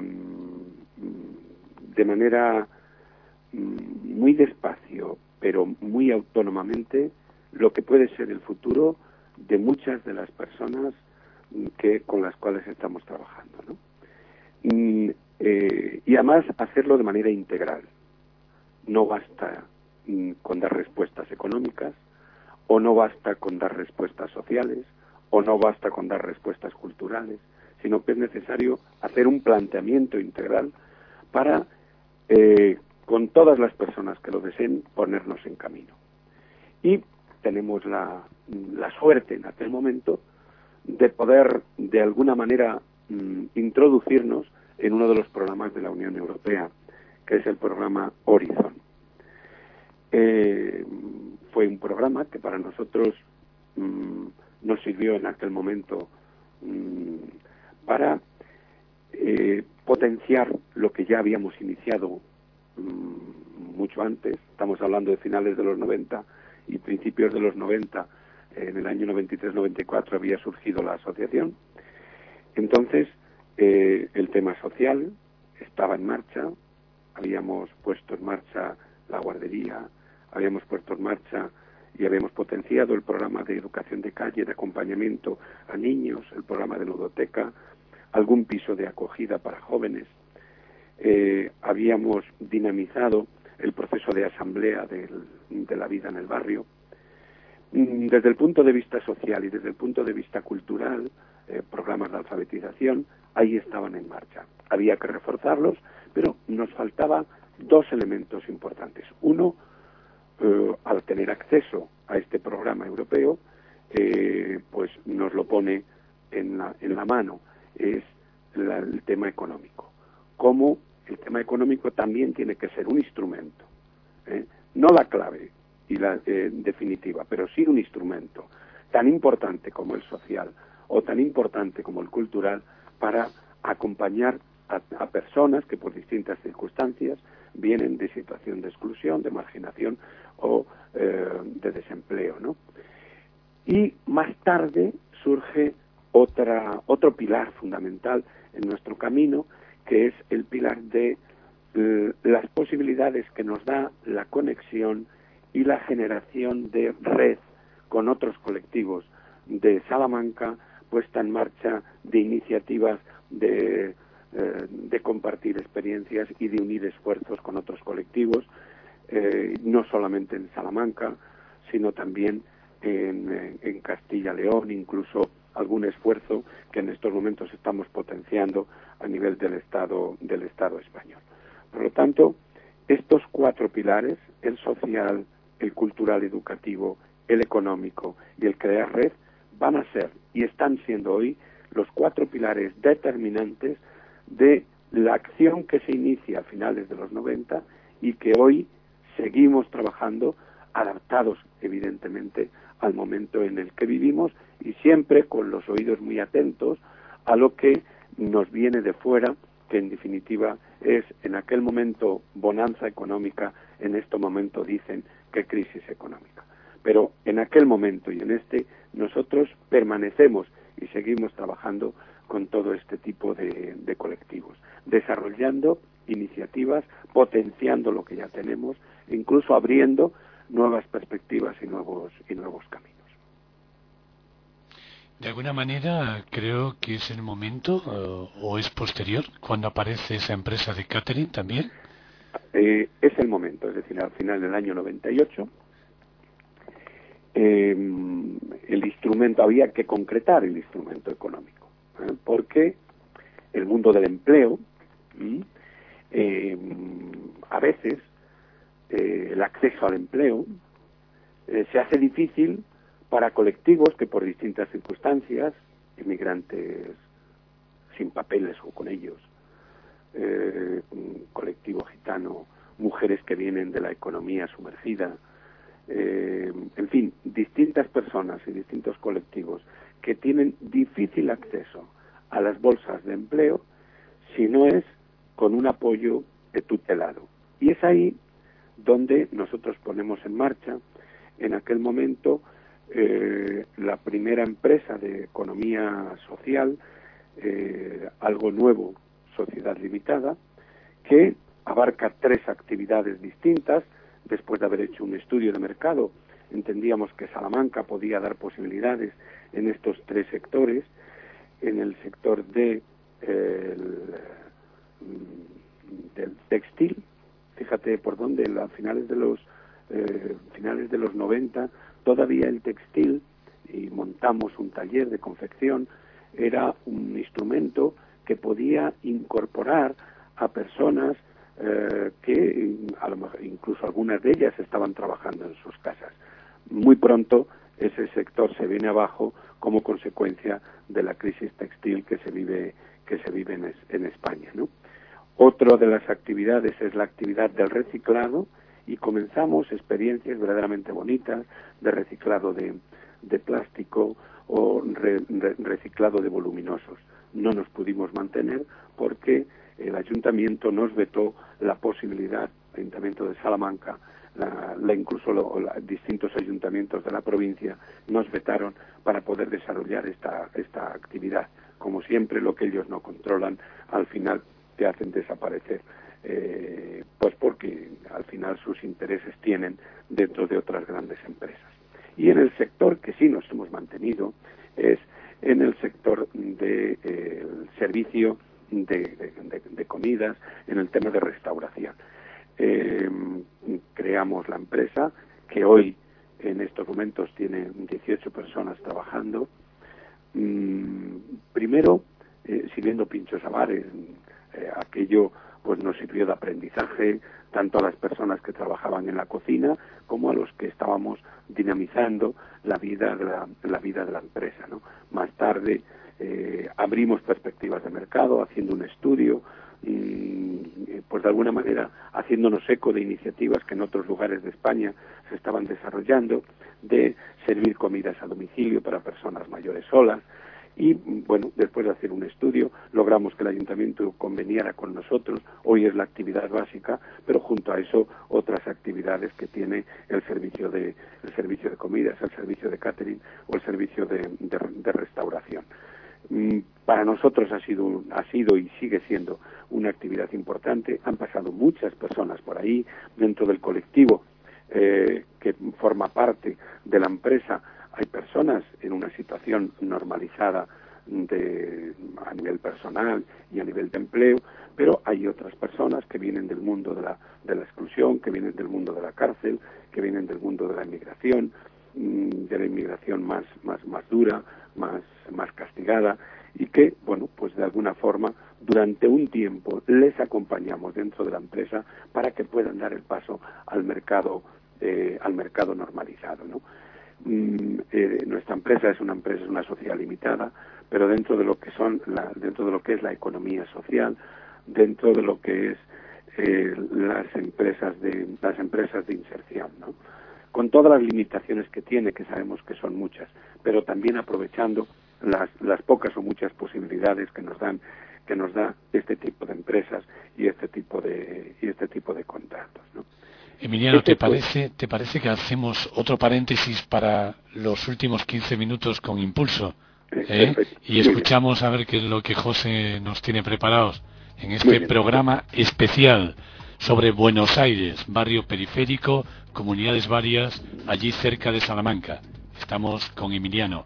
de manera muy despacio pero muy autónomamente lo que puede ser el futuro de muchas de las personas que con las cuales estamos trabajando, ¿no? Y, eh, y además hacerlo de manera integral. No basta mm, con dar respuestas económicas, o no basta con dar respuestas sociales, o no basta con dar respuestas culturales, sino que es necesario hacer un planteamiento integral para, eh, con todas las personas que lo deseen, ponernos en camino. Y tenemos la, la suerte en aquel momento de poder, de alguna manera, mm, introducirnos en uno de los programas de la Unión Europea, que es el programa Horizon. Eh, fue un programa que para nosotros mmm, nos sirvió en aquel momento mmm, para eh, potenciar lo que ya habíamos iniciado mmm, mucho antes. Estamos hablando de finales de los noventa y principios de los noventa. En el año noventa y tres noventa y cuatro había surgido la asociación. Entonces, eh, el tema social estaba en marcha. Habíamos puesto en marcha la guardería, habíamos puesto en marcha y habíamos potenciado el programa de educación de calle, de acompañamiento a niños, el programa de ludoteca, algún piso de acogida para jóvenes. Eh, habíamos dinamizado el proceso de asamblea del, de la vida en el barrio. Desde el punto de vista social y desde el punto de vista cultural, eh, programas de alfabetización, ahí estaban en marcha. Había que reforzarlos, pero nos faltaba dos elementos importantes. Uno, eh, al tener acceso a este programa europeo, eh, pues nos lo pone en la, en la mano, es la, el tema económico. Cómo el tema económico también tiene que ser un instrumento, ¿eh? No la clave y la eh, definitiva, pero sí un instrumento tan importante como el social o tan importante como el cultural para acompañar a, a personas que por distintas circunstancias vienen de situación de exclusión, de marginación o eh, de desempleo, ¿no? Y más tarde surge otra, otro pilar fundamental en nuestro camino, que es el pilar de eh, las posibilidades que nos da la conexión y la generación de red con otros colectivos de Salamanca, puesta en marcha de iniciativas de, eh, de compartir experiencias y de unir esfuerzos con otros colectivos, eh, no solamente en Salamanca, sino también en, en Castilla-León, incluso algún esfuerzo que en estos momentos estamos potenciando a nivel del Estado, del Estado español. Por lo tanto, estos cuatro pilares, el social, el cultural educativo, el económico y el crear red, van a ser y están siendo hoy los cuatro pilares determinantes de la acción que se inicia a finales de los noventa y que hoy seguimos trabajando, adaptados evidentemente al momento en el que vivimos y siempre con los oídos muy atentos a lo que nos viene de fuera, que en definitiva es en aquel momento bonanza económica, en este momento dicen que crisis económica. Pero en aquel momento y en este nosotros permanecemos y seguimos trabajando con todo este tipo de, de colectivos, desarrollando iniciativas, potenciando lo que ya tenemos, incluso abriendo nuevas perspectivas y nuevos y nuevos caminos. De alguna manera creo que es el momento uh, o es posterior cuando aparece esa empresa de catering también. Eh, es el momento, es decir, al final del año noventa y ocho eh, el instrumento, había que concretar el instrumento económico, ¿eh? porque el mundo del empleo eh, a veces eh, el acceso al empleo eh, se hace difícil para colectivos que por distintas circunstancias, inmigrantes sin papeles o con ellos, eh, un colectivo gitano, mujeres que vienen de la economía sumergida, eh, en fin, distintas personas y distintos colectivos que tienen difícil acceso a las bolsas de empleo si no es con un apoyo tutelado. Y es ahí donde nosotros ponemos en marcha, en aquel momento, eh, la primera empresa de economía social, eh, algo nuevo, Sociedad Limitada, que abarca tres actividades distintas. Después de haber hecho un estudio de mercado, entendíamos que Salamanca podía dar posibilidades en estos tres sectores, en el sector de, eh, el, del textil. Fíjate por dónde, a finales de los eh, finales de los noventa, todavía el textil, y montamos un taller de confección, era un instrumento que podía incorporar a personas eh, que a lo mejor, incluso algunas de ellas estaban trabajando en sus casas. Muy pronto ese sector se viene abajo como consecuencia de la crisis textil que se vive que se vive en, en España, ¿no? Otra de las actividades es la actividad del reciclado y comenzamos experiencias verdaderamente bonitas de reciclado de, de plástico o re, re, reciclado de voluminosos. No nos pudimos mantener porque el ayuntamiento nos vetó la posibilidad, el ayuntamiento de Salamanca, la, la incluso lo, la, distintos ayuntamientos de la provincia nos vetaron para poder desarrollar esta, esta actividad. Como siempre, lo que ellos no controlan, al final te hacen desaparecer, eh, pues porque al final sus intereses tienen dentro de otras grandes empresas. Y en el sector que sí nos hemos mantenido es en el sector del de, eh, servicio de, de, de, de comidas, en el tema de restauración. Eh, creamos la empresa que hoy en estos momentos tiene dieciocho personas trabajando. Mm, primero, eh, sirviendo pinchos a bares, eh, aquello pues nos sirvió de aprendizaje tanto a las personas que trabajaban en la cocina como a los que estábamos dinamizando la vida de la, la vida de la empresa, ¿no? Más tarde eh, abrimos perspectivas de mercado haciendo un estudio y, pues de alguna manera haciéndonos eco de iniciativas que en otros lugares de España se estaban desarrollando, de servir comidas a domicilio para personas mayores solas. Y bueno, después de hacer un estudio, logramos que el ayuntamiento conveniara con nosotros. Hoy es la actividad básica, pero junto a eso otras actividades que tiene el servicio de el servicio de comidas, el servicio de catering o el servicio de, de, de restauración. Para nosotros ha sido ha sido y sigue siendo una actividad importante. Han pasado muchas personas por ahí dentro del colectivo eh, que forma parte de la empresa. Hay personas en una situación normalizada de, a nivel personal y a nivel de empleo, pero hay otras personas que vienen del mundo de la, de la exclusión, que vienen del mundo de la cárcel, que vienen del mundo de la inmigración, de la inmigración más, más, más dura, más, más castigada, y que, bueno, pues de alguna forma, durante un tiempo les acompañamos dentro de la empresa para que puedan dar el paso al mercado, eh, al mercado normalizado, ¿no? Mm, eh, nuestra empresa es una empresa, es una sociedad limitada, pero dentro de lo que son, la, dentro de lo que es la economía social, dentro de lo que es eh, las empresas de las empresas de inserción, ¿no? Con todas las limitaciones que tiene, que sabemos que son muchas, pero también aprovechando las, las pocas o muchas posibilidades que nos dan que nos da este tipo de empresas y este tipo de y este tipo de contratos, ¿no? Emiliano, ¿te parece, ¿te parece que hacemos otro paréntesis para los últimos quince minutos con Impulso? ¿Eh? Y escuchamos a ver qué es lo que José nos tiene preparados en este programa especial sobre Buenos Aires, barrio periférico, comunidades varias, allí cerca de Salamanca. Estamos con Emiliano.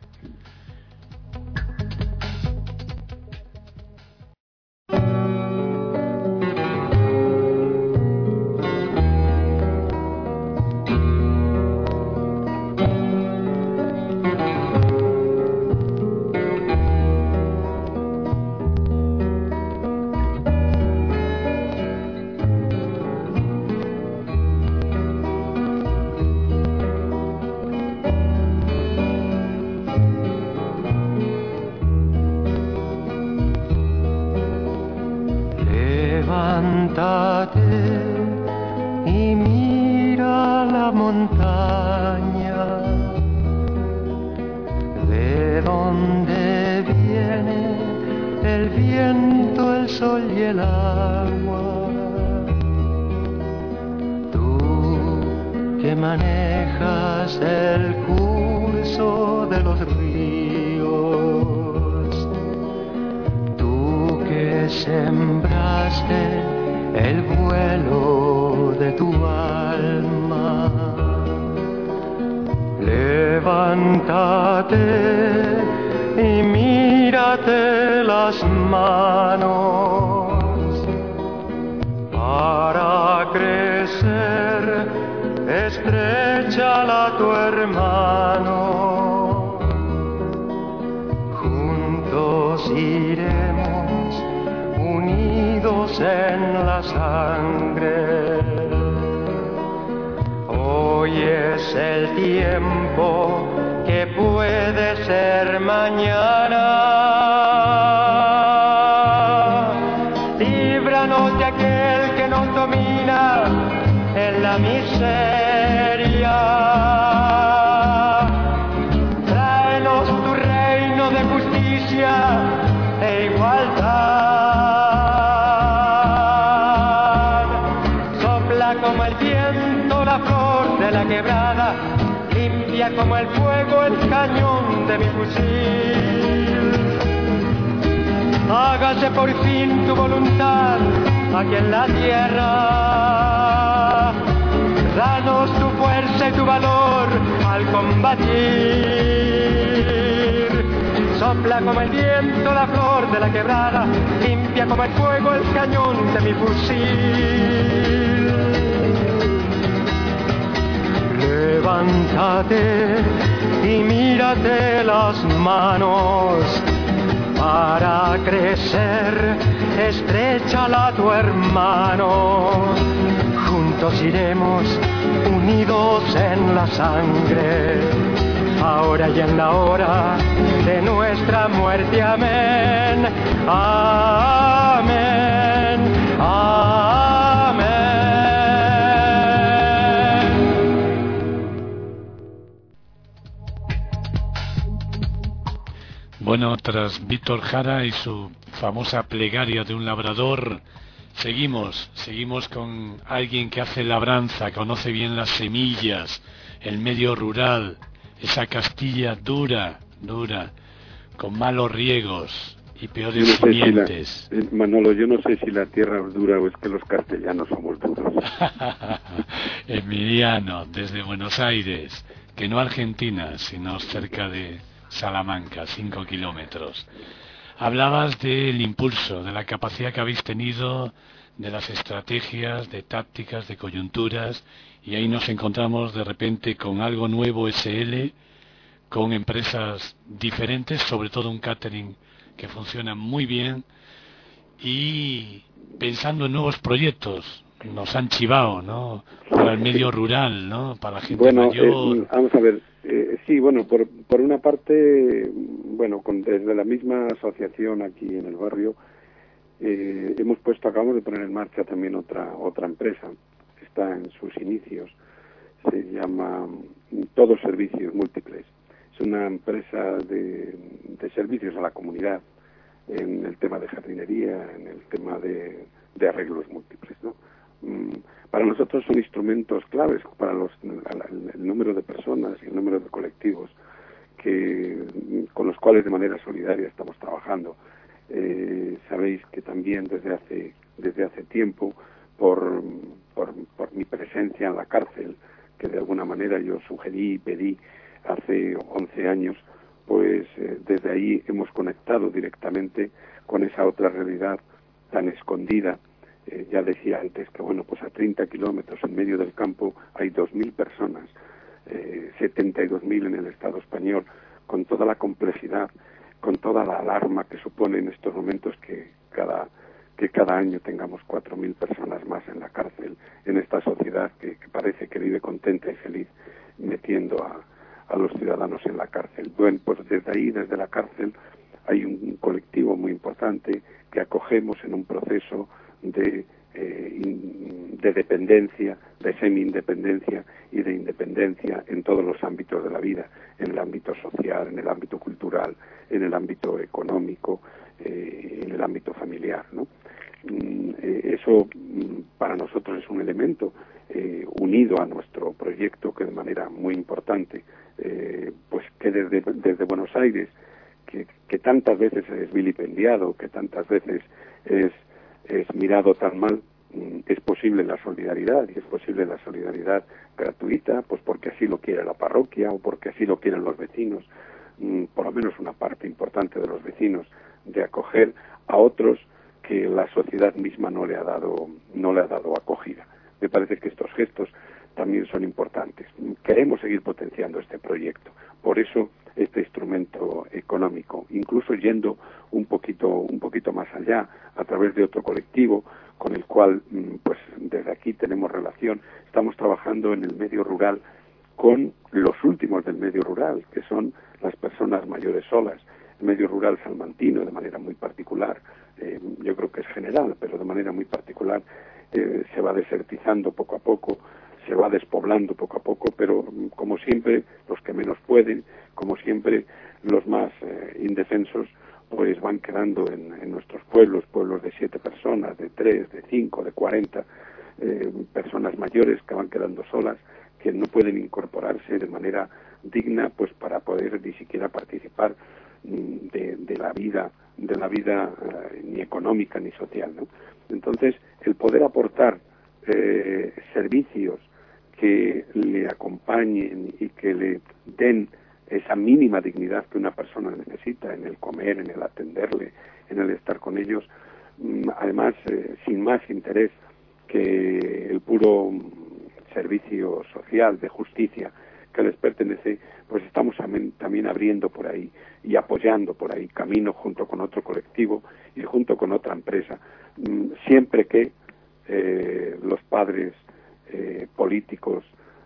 Y mira la montaña, de donde viene el viento, el sol y el agua. Tú que manejas el curso de los ríos, tú que sembraste el vuelo de tu alma, levántate y mírate las manos para crecer, estréchala a tu hermano, juntos iremos unidos en la sangre. Hoy es el tiempo que puede ser mañana. Líbranos de aquel que nos domina en la miseria. Tráenos tu reino de justicia e igualdad. Como el viento la flor de la quebrada, limpia como el fuego el cañón de mi fusil. Hágase por fin tu voluntad aquí en la tierra. Danos tu fuerza y tu valor al combatir. Sopla como el viento la flor de la quebrada, limpia como el fuego el cañón de mi fusil. Levántate y mírate las manos para crecer, estréchala a tu hermano. Juntos iremos unidos en la sangre, ahora y en la hora de nuestra muerte. Amén, amén, amén. Bueno, tras Víctor Jara y su famosa plegaria de un labrador, seguimos, seguimos con alguien que hace labranza, conoce bien las semillas, el medio rural, esa Castilla dura, dura, con malos riegos y peores no simientes. Si la, eh, Manolo, yo no sé si la tierra es dura o es que los castellanos somos duros. Emiliano, desde Buenos Aires, que no Argentina, sino cerca de Salamanca, cinco kilómetros. Hablabas del impulso, de la capacidad que habéis tenido, de las estrategias, de tácticas, de coyunturas, y ahí nos encontramos de repente con algo nuevo S L, con empresas diferentes, sobre todo un catering que funciona muy bien, y pensando en nuevos proyectos. Nos han chivado, ¿no? Para el medio rural, ¿no? Para la gente bueno, mayor. Eh, vamos a ver, eh, sí, bueno, por, por una parte, bueno, con, desde la misma asociación aquí en el barrio, eh, hemos puesto, acabamos de poner en marcha también otra otra empresa, que está en sus inicios, se llama Todos Servicios Múltiples. Es una empresa de, de servicios a la comunidad en el tema de jardinería, en el tema de, de arreglos múltiples, ¿no? Para nosotros son instrumentos claves para los, el número de personas y el número de colectivos que, con los cuales de manera solidaria estamos trabajando. Eh, sabéis que también desde hace desde hace tiempo, por, por, por mi presencia en la cárcel, que de alguna manera yo sugerí y pedí hace once años, pues eh, desde ahí hemos conectado directamente con esa otra realidad tan escondida. Eh, ya decía antes que, bueno, pues a treinta kilómetros en medio del campo hay dos mil personas, eh, setenta y dos mil en el Estado español, con toda la complejidad, con toda la alarma que supone en estos momentos que cada, que cada año tengamos cuatro mil personas más en la cárcel, en esta sociedad que, que parece que vive contenta y feliz, metiendo a, a los ciudadanos en la cárcel. Bueno, pues desde ahí, desde la cárcel, hay un colectivo muy importante que acogemos en un proceso de, eh, in, de dependencia, de semi-independencia y de independencia en todos los ámbitos de la vida, en el ámbito social, en el ámbito cultural, en el ámbito económico, eh, en el ámbito familiar, ¿no? Mm, eh, eso mm, para nosotros es un elemento eh, unido a nuestro proyecto que de manera muy importante, eh, pues que desde, desde Buenos Aires, que, que tantas veces es vilipendiado, que tantas veces es es mirado tan mal, es posible la solidaridad, y es posible la solidaridad gratuita, pues porque así lo quiere la parroquia o porque así lo quieren los vecinos, por lo menos una parte importante de los vecinos, de acoger a otros que la sociedad misma no le ha dado, no le ha dado acogida. Me parece que estos gestos también son importantes. Queremos seguir potenciando este proyecto. Por eso este instrumento económico, incluso yendo un poquito, un poquito más allá, a través de otro colectivo con el cual, pues desde aquí tenemos relación. Estamos trabajando en el medio rural con los últimos del medio rural, que son las personas mayores solas. El medio rural salmantino, de manera muy particular, eh, yo creo que es general, pero de manera muy particular, eh, se va desertizando poco a poco, se va despoblando poco a poco, pero como siempre los que menos pueden, como siempre los más eh, indefensos, pues van quedando en, en nuestros pueblos, pueblos de siete personas, de tres, de cinco, de cuarenta, eh, personas mayores que van quedando solas, que no pueden incorporarse de manera digna, pues para poder ni siquiera participar de, de la vida, de la vida eh, ni económica ni social, ¿no? Entonces, el poder aportar eh, servicios que le acompañen y que le den esa mínima dignidad que una persona necesita en el comer, en el atenderle, en el estar con ellos, además eh, sin más interés que el puro servicio social de justicia que les pertenece, pues estamos también abriendo por ahí y apoyando por ahí camino junto con otro colectivo y junto con otra empresa, siempre que eh, los padres eh, políticos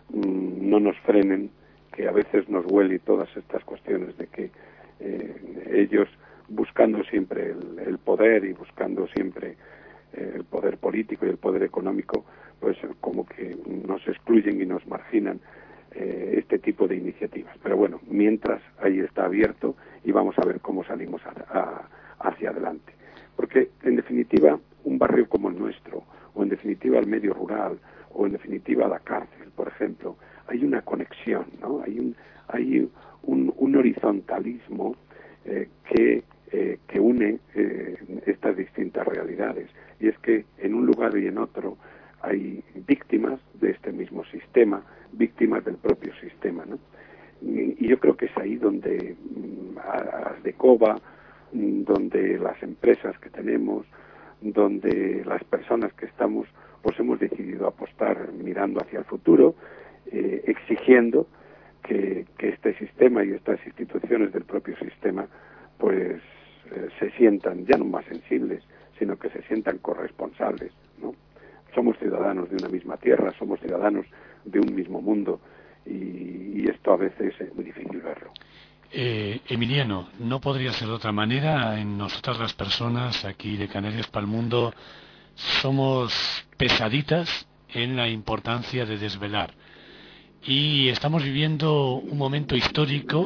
no nos frenen, que a veces nos huele todas estas cuestiones de que eh, ellos, buscando siempre el, el poder y buscando siempre eh, el poder político y el poder económico, pues como que nos excluyen y nos marginan eh, este tipo de iniciativas. Pero bueno, mientras ahí está abierto y vamos a ver cómo salimos a, a, hacia adelante. Porque, en definitiva, un barrio como el nuestro, o en definitiva el medio rural, o en definitiva la cárcel, por ejemplo, hay una conexión, ¿no? Hay un, hay un, un horizontalismo eh, que, eh, que une eh, estas distintas realidades. Y es que en un lugar y en otro hay víctimas de este mismo sistema, víctimas del propio sistema, ¿no? Y, y yo creo que es ahí donde a Asdecoba, donde las empresas que tenemos, donde las personas que estamos, pues hemos decidido apostar mirando hacia el futuro, eh, exigiendo que, que este sistema y estas instituciones del propio sistema pues eh, se sientan ya no más sensibles, sino que se sientan corresponsables, ¿no? Somos ciudadanos de una misma tierra, somos ciudadanos de un mismo mundo, y, y esto a veces es muy difícil verlo. Eh, Emiliano, no podría ser de otra manera. En nosotras las personas aquí de Canarias para el mundo somos pesaditas en la importancia de desvelar, y estamos viviendo un momento histórico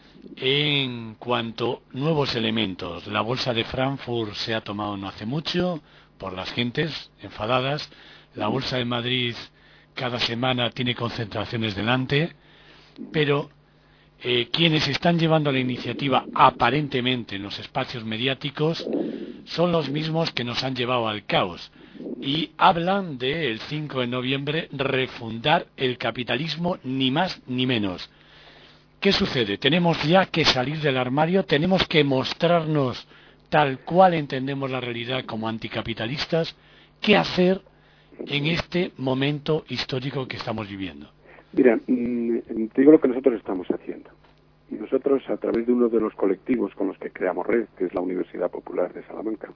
en cuanto a nuevos elementos. La bolsa de Frankfurt se ha tomado no hace mucho por las gentes enfadadas. La bolsa de Madrid cada semana tiene concentraciones delante, pero Eh, quienes están llevando la iniciativa aparentemente en los espacios mediáticos son los mismos que nos han llevado al caos, y hablan del cinco de noviembre refundar el capitalismo, ni más ni menos. ¿Qué sucede? Tenemos ya que salir del armario, tenemos que mostrarnos tal cual entendemos la realidad como anticapitalistas. ¿Qué hacer en este momento histórico que estamos viviendo? Mira, te digo lo que nosotros estamos haciendo. Y nosotros, a través de uno de los colectivos con los que creamos red, que es la Universidad Popular de Salamanca,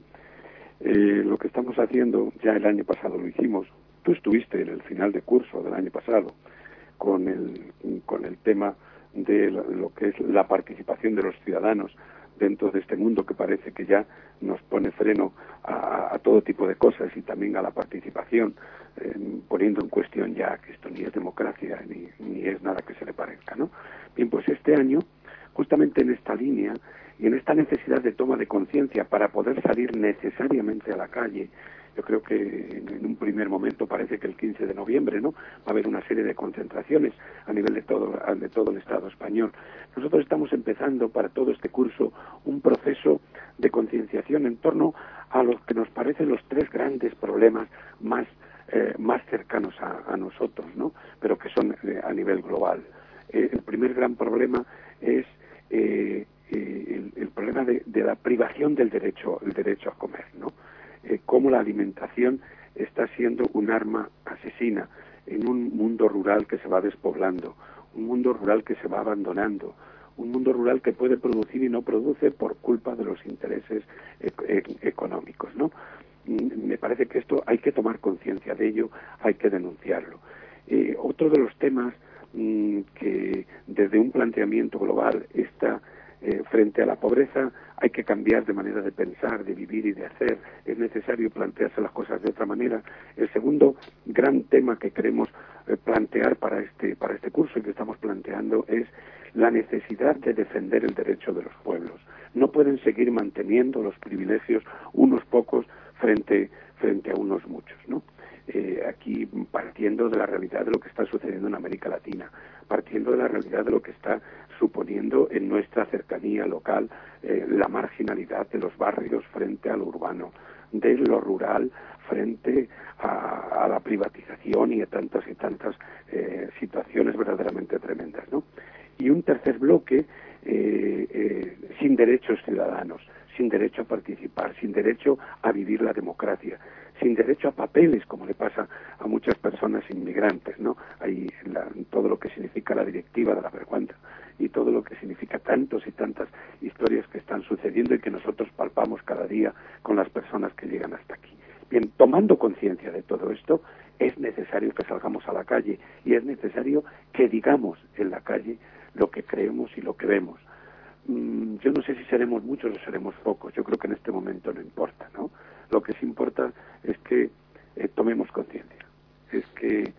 eh, lo que estamos haciendo, ya el año pasado lo hicimos, tú estuviste en el final de curso del año pasado, con el, con el tema de lo que es la participación de los ciudadanos dentro de este mundo que parece que ya nos pone freno a, a todo tipo de cosas, y también a la participación, eh, poniendo en cuestión ya que esto ni es democracia ni, ni es nada que se le parezca, ¿no? Bien, pues este año, justamente en esta línea y en esta necesidad de toma de conciencia para poder salir necesariamente a la calle, yo creo que en un primer momento parece que el quince de noviembre, ¿no?, va a haber una serie de concentraciones a nivel de todo, de todo el Estado español. Nosotros estamos empezando para todo este curso un proceso de concienciación en torno a los que nos parecen los tres grandes problemas más, eh, más cercanos a, a nosotros, ¿no?, pero que son eh, a nivel global. Eh, el primer gran problema es eh, eh, el, el problema de, de la privación del derecho, el derecho a comer, ¿no? Eh, cómo la alimentación está siendo un arma asesina en un mundo rural que se va despoblando, un mundo rural que se va abandonando, un mundo rural que puede producir y no produce por culpa de los intereses e- e- económicos, ¿no? Me parece que esto hay que tomar conciencia de ello, hay que denunciarlo. Eh, otro de los temas mmm, que desde un planteamiento global está Eh, frente a la pobreza, hay que cambiar de manera de pensar, de vivir y de hacer. Es necesario plantearse las cosas de otra manera. El segundo gran tema que queremos eh, plantear para este para este curso y que estamos planteando es la necesidad de defender el derecho de los pueblos. No pueden seguir manteniendo los privilegios unos pocos frente frente a unos muchos, ¿no? Eh, aquí partiendo de la realidad de lo que está sucediendo en América Latina, partiendo de la realidad de lo que está suponiendo en nuestra cercanía local eh, la marginalidad de los barrios frente a lo urbano, de lo rural frente a, a la privatización y a tantas y tantas eh, situaciones verdaderamente tremendas, ¿no? Y un tercer bloque eh, eh, sin derechos ciudadanos, sin derecho a participar, sin derecho a vivir la democracia, sin derecho a papeles, como le pasa a muchas personas inmigrantes, ¿no? Hay la, todo lo que significa la directiva de la vergüenza y todo lo que significa tantos y tantas historias que están sucediendo y que nosotros palpamos cada día con las personas que llegan hasta aquí. Bien, tomando conciencia de todo esto, es necesario que salgamos a la calle y es necesario que digamos en la calle lo que creemos y lo que vemos. Mm, yo no sé si seremos muchos o seremos pocos, yo creo que en este momento no importa, ¿no? Lo que sí importa es que eh, tomemos conciencia, es que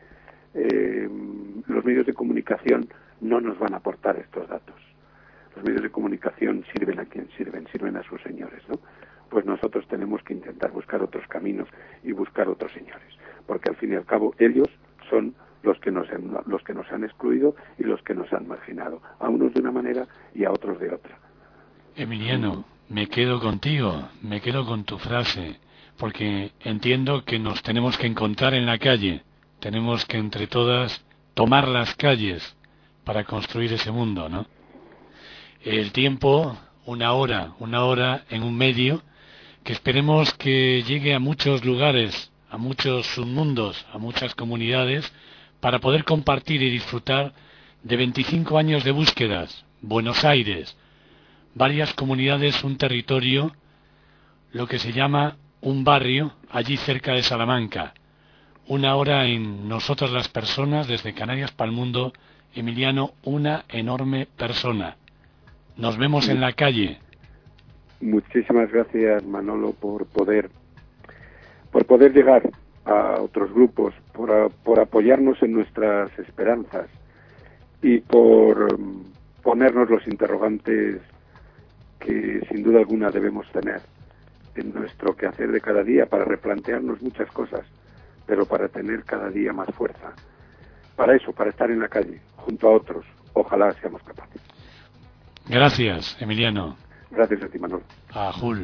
eh, los medios de comunicación no nos van a aportar estos datos. Los medios de comunicación predicación sirven a quien sirven, sirven a sus señores, ¿no? Pues nosotros tenemos que intentar buscar otros caminos y buscar otros señores, porque al fin y al cabo ellos son los que nos han, los que nos han excluido y los que nos han marginado, a unos de una manera y a otros de otra. Emiliano, me quedo contigo, me quedo con tu frase, porque entiendo que nos tenemos que encontrar en la calle, tenemos que entre todas tomar las calles para construir ese mundo, ¿no? El tiempo, una hora, una hora en un medio, que esperemos que llegue a muchos lugares, a muchos submundos, a muchas comunidades, para poder compartir y disfrutar de veinticinco años de búsquedas, Buenos Aires, varias comunidades, un territorio, lo que se llama un barrio, allí cerca de Salamanca. Una hora en Nosotros las Personas, desde Canarias para el Mundo. Emiliano, una enorme persona. Nos vemos en la calle. Muchísimas gracias, Manolo, por poder por poder llegar a otros grupos, por, por apoyarnos en nuestras esperanzas y por um, ponernos los interrogantes que sin duda alguna debemos tener en nuestro quehacer de cada día para replantearnos muchas cosas, pero para tener cada día más fuerza. Para eso, para estar en la calle, junto a otros. Ojalá seamos capaces. Gracias, Emiliano. Gracias a ti, Manolo. A Jul.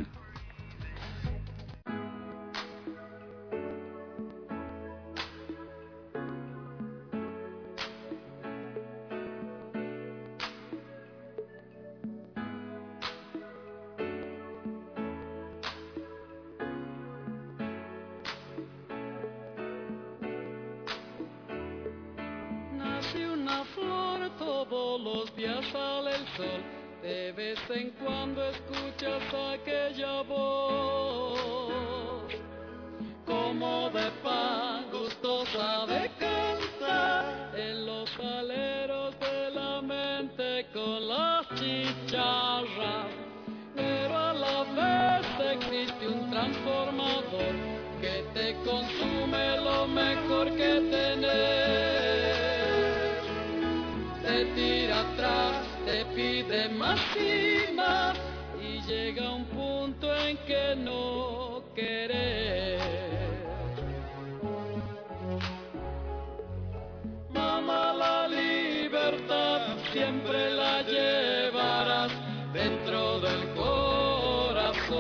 Nace una flor, todos los días sale el sol. De vez en cuando escuchas aquella voz, como de pan gustosa de cantar, en los aleros de la mente con las chicharras. Pero a la vez existe un transformador que te consume lo mejor que tenés. Te tira atrás, te pide más y más, y llega un punto en que no querés. Mamá, la libertad siempre la llevarás dentro del corazón.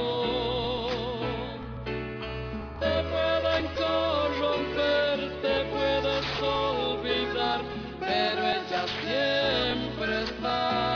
Te pueden corromper, te puedes olvidar, pero ella siempre está.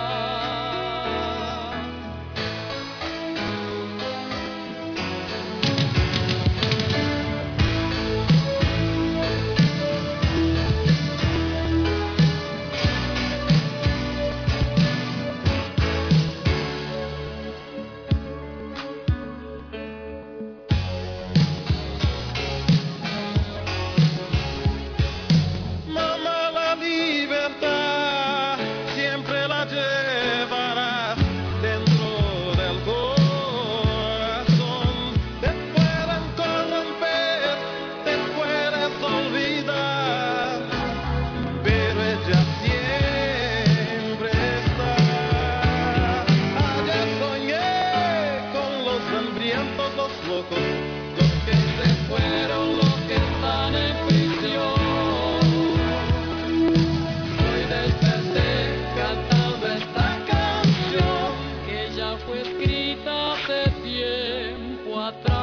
Fue escrita hace tiempo atrás.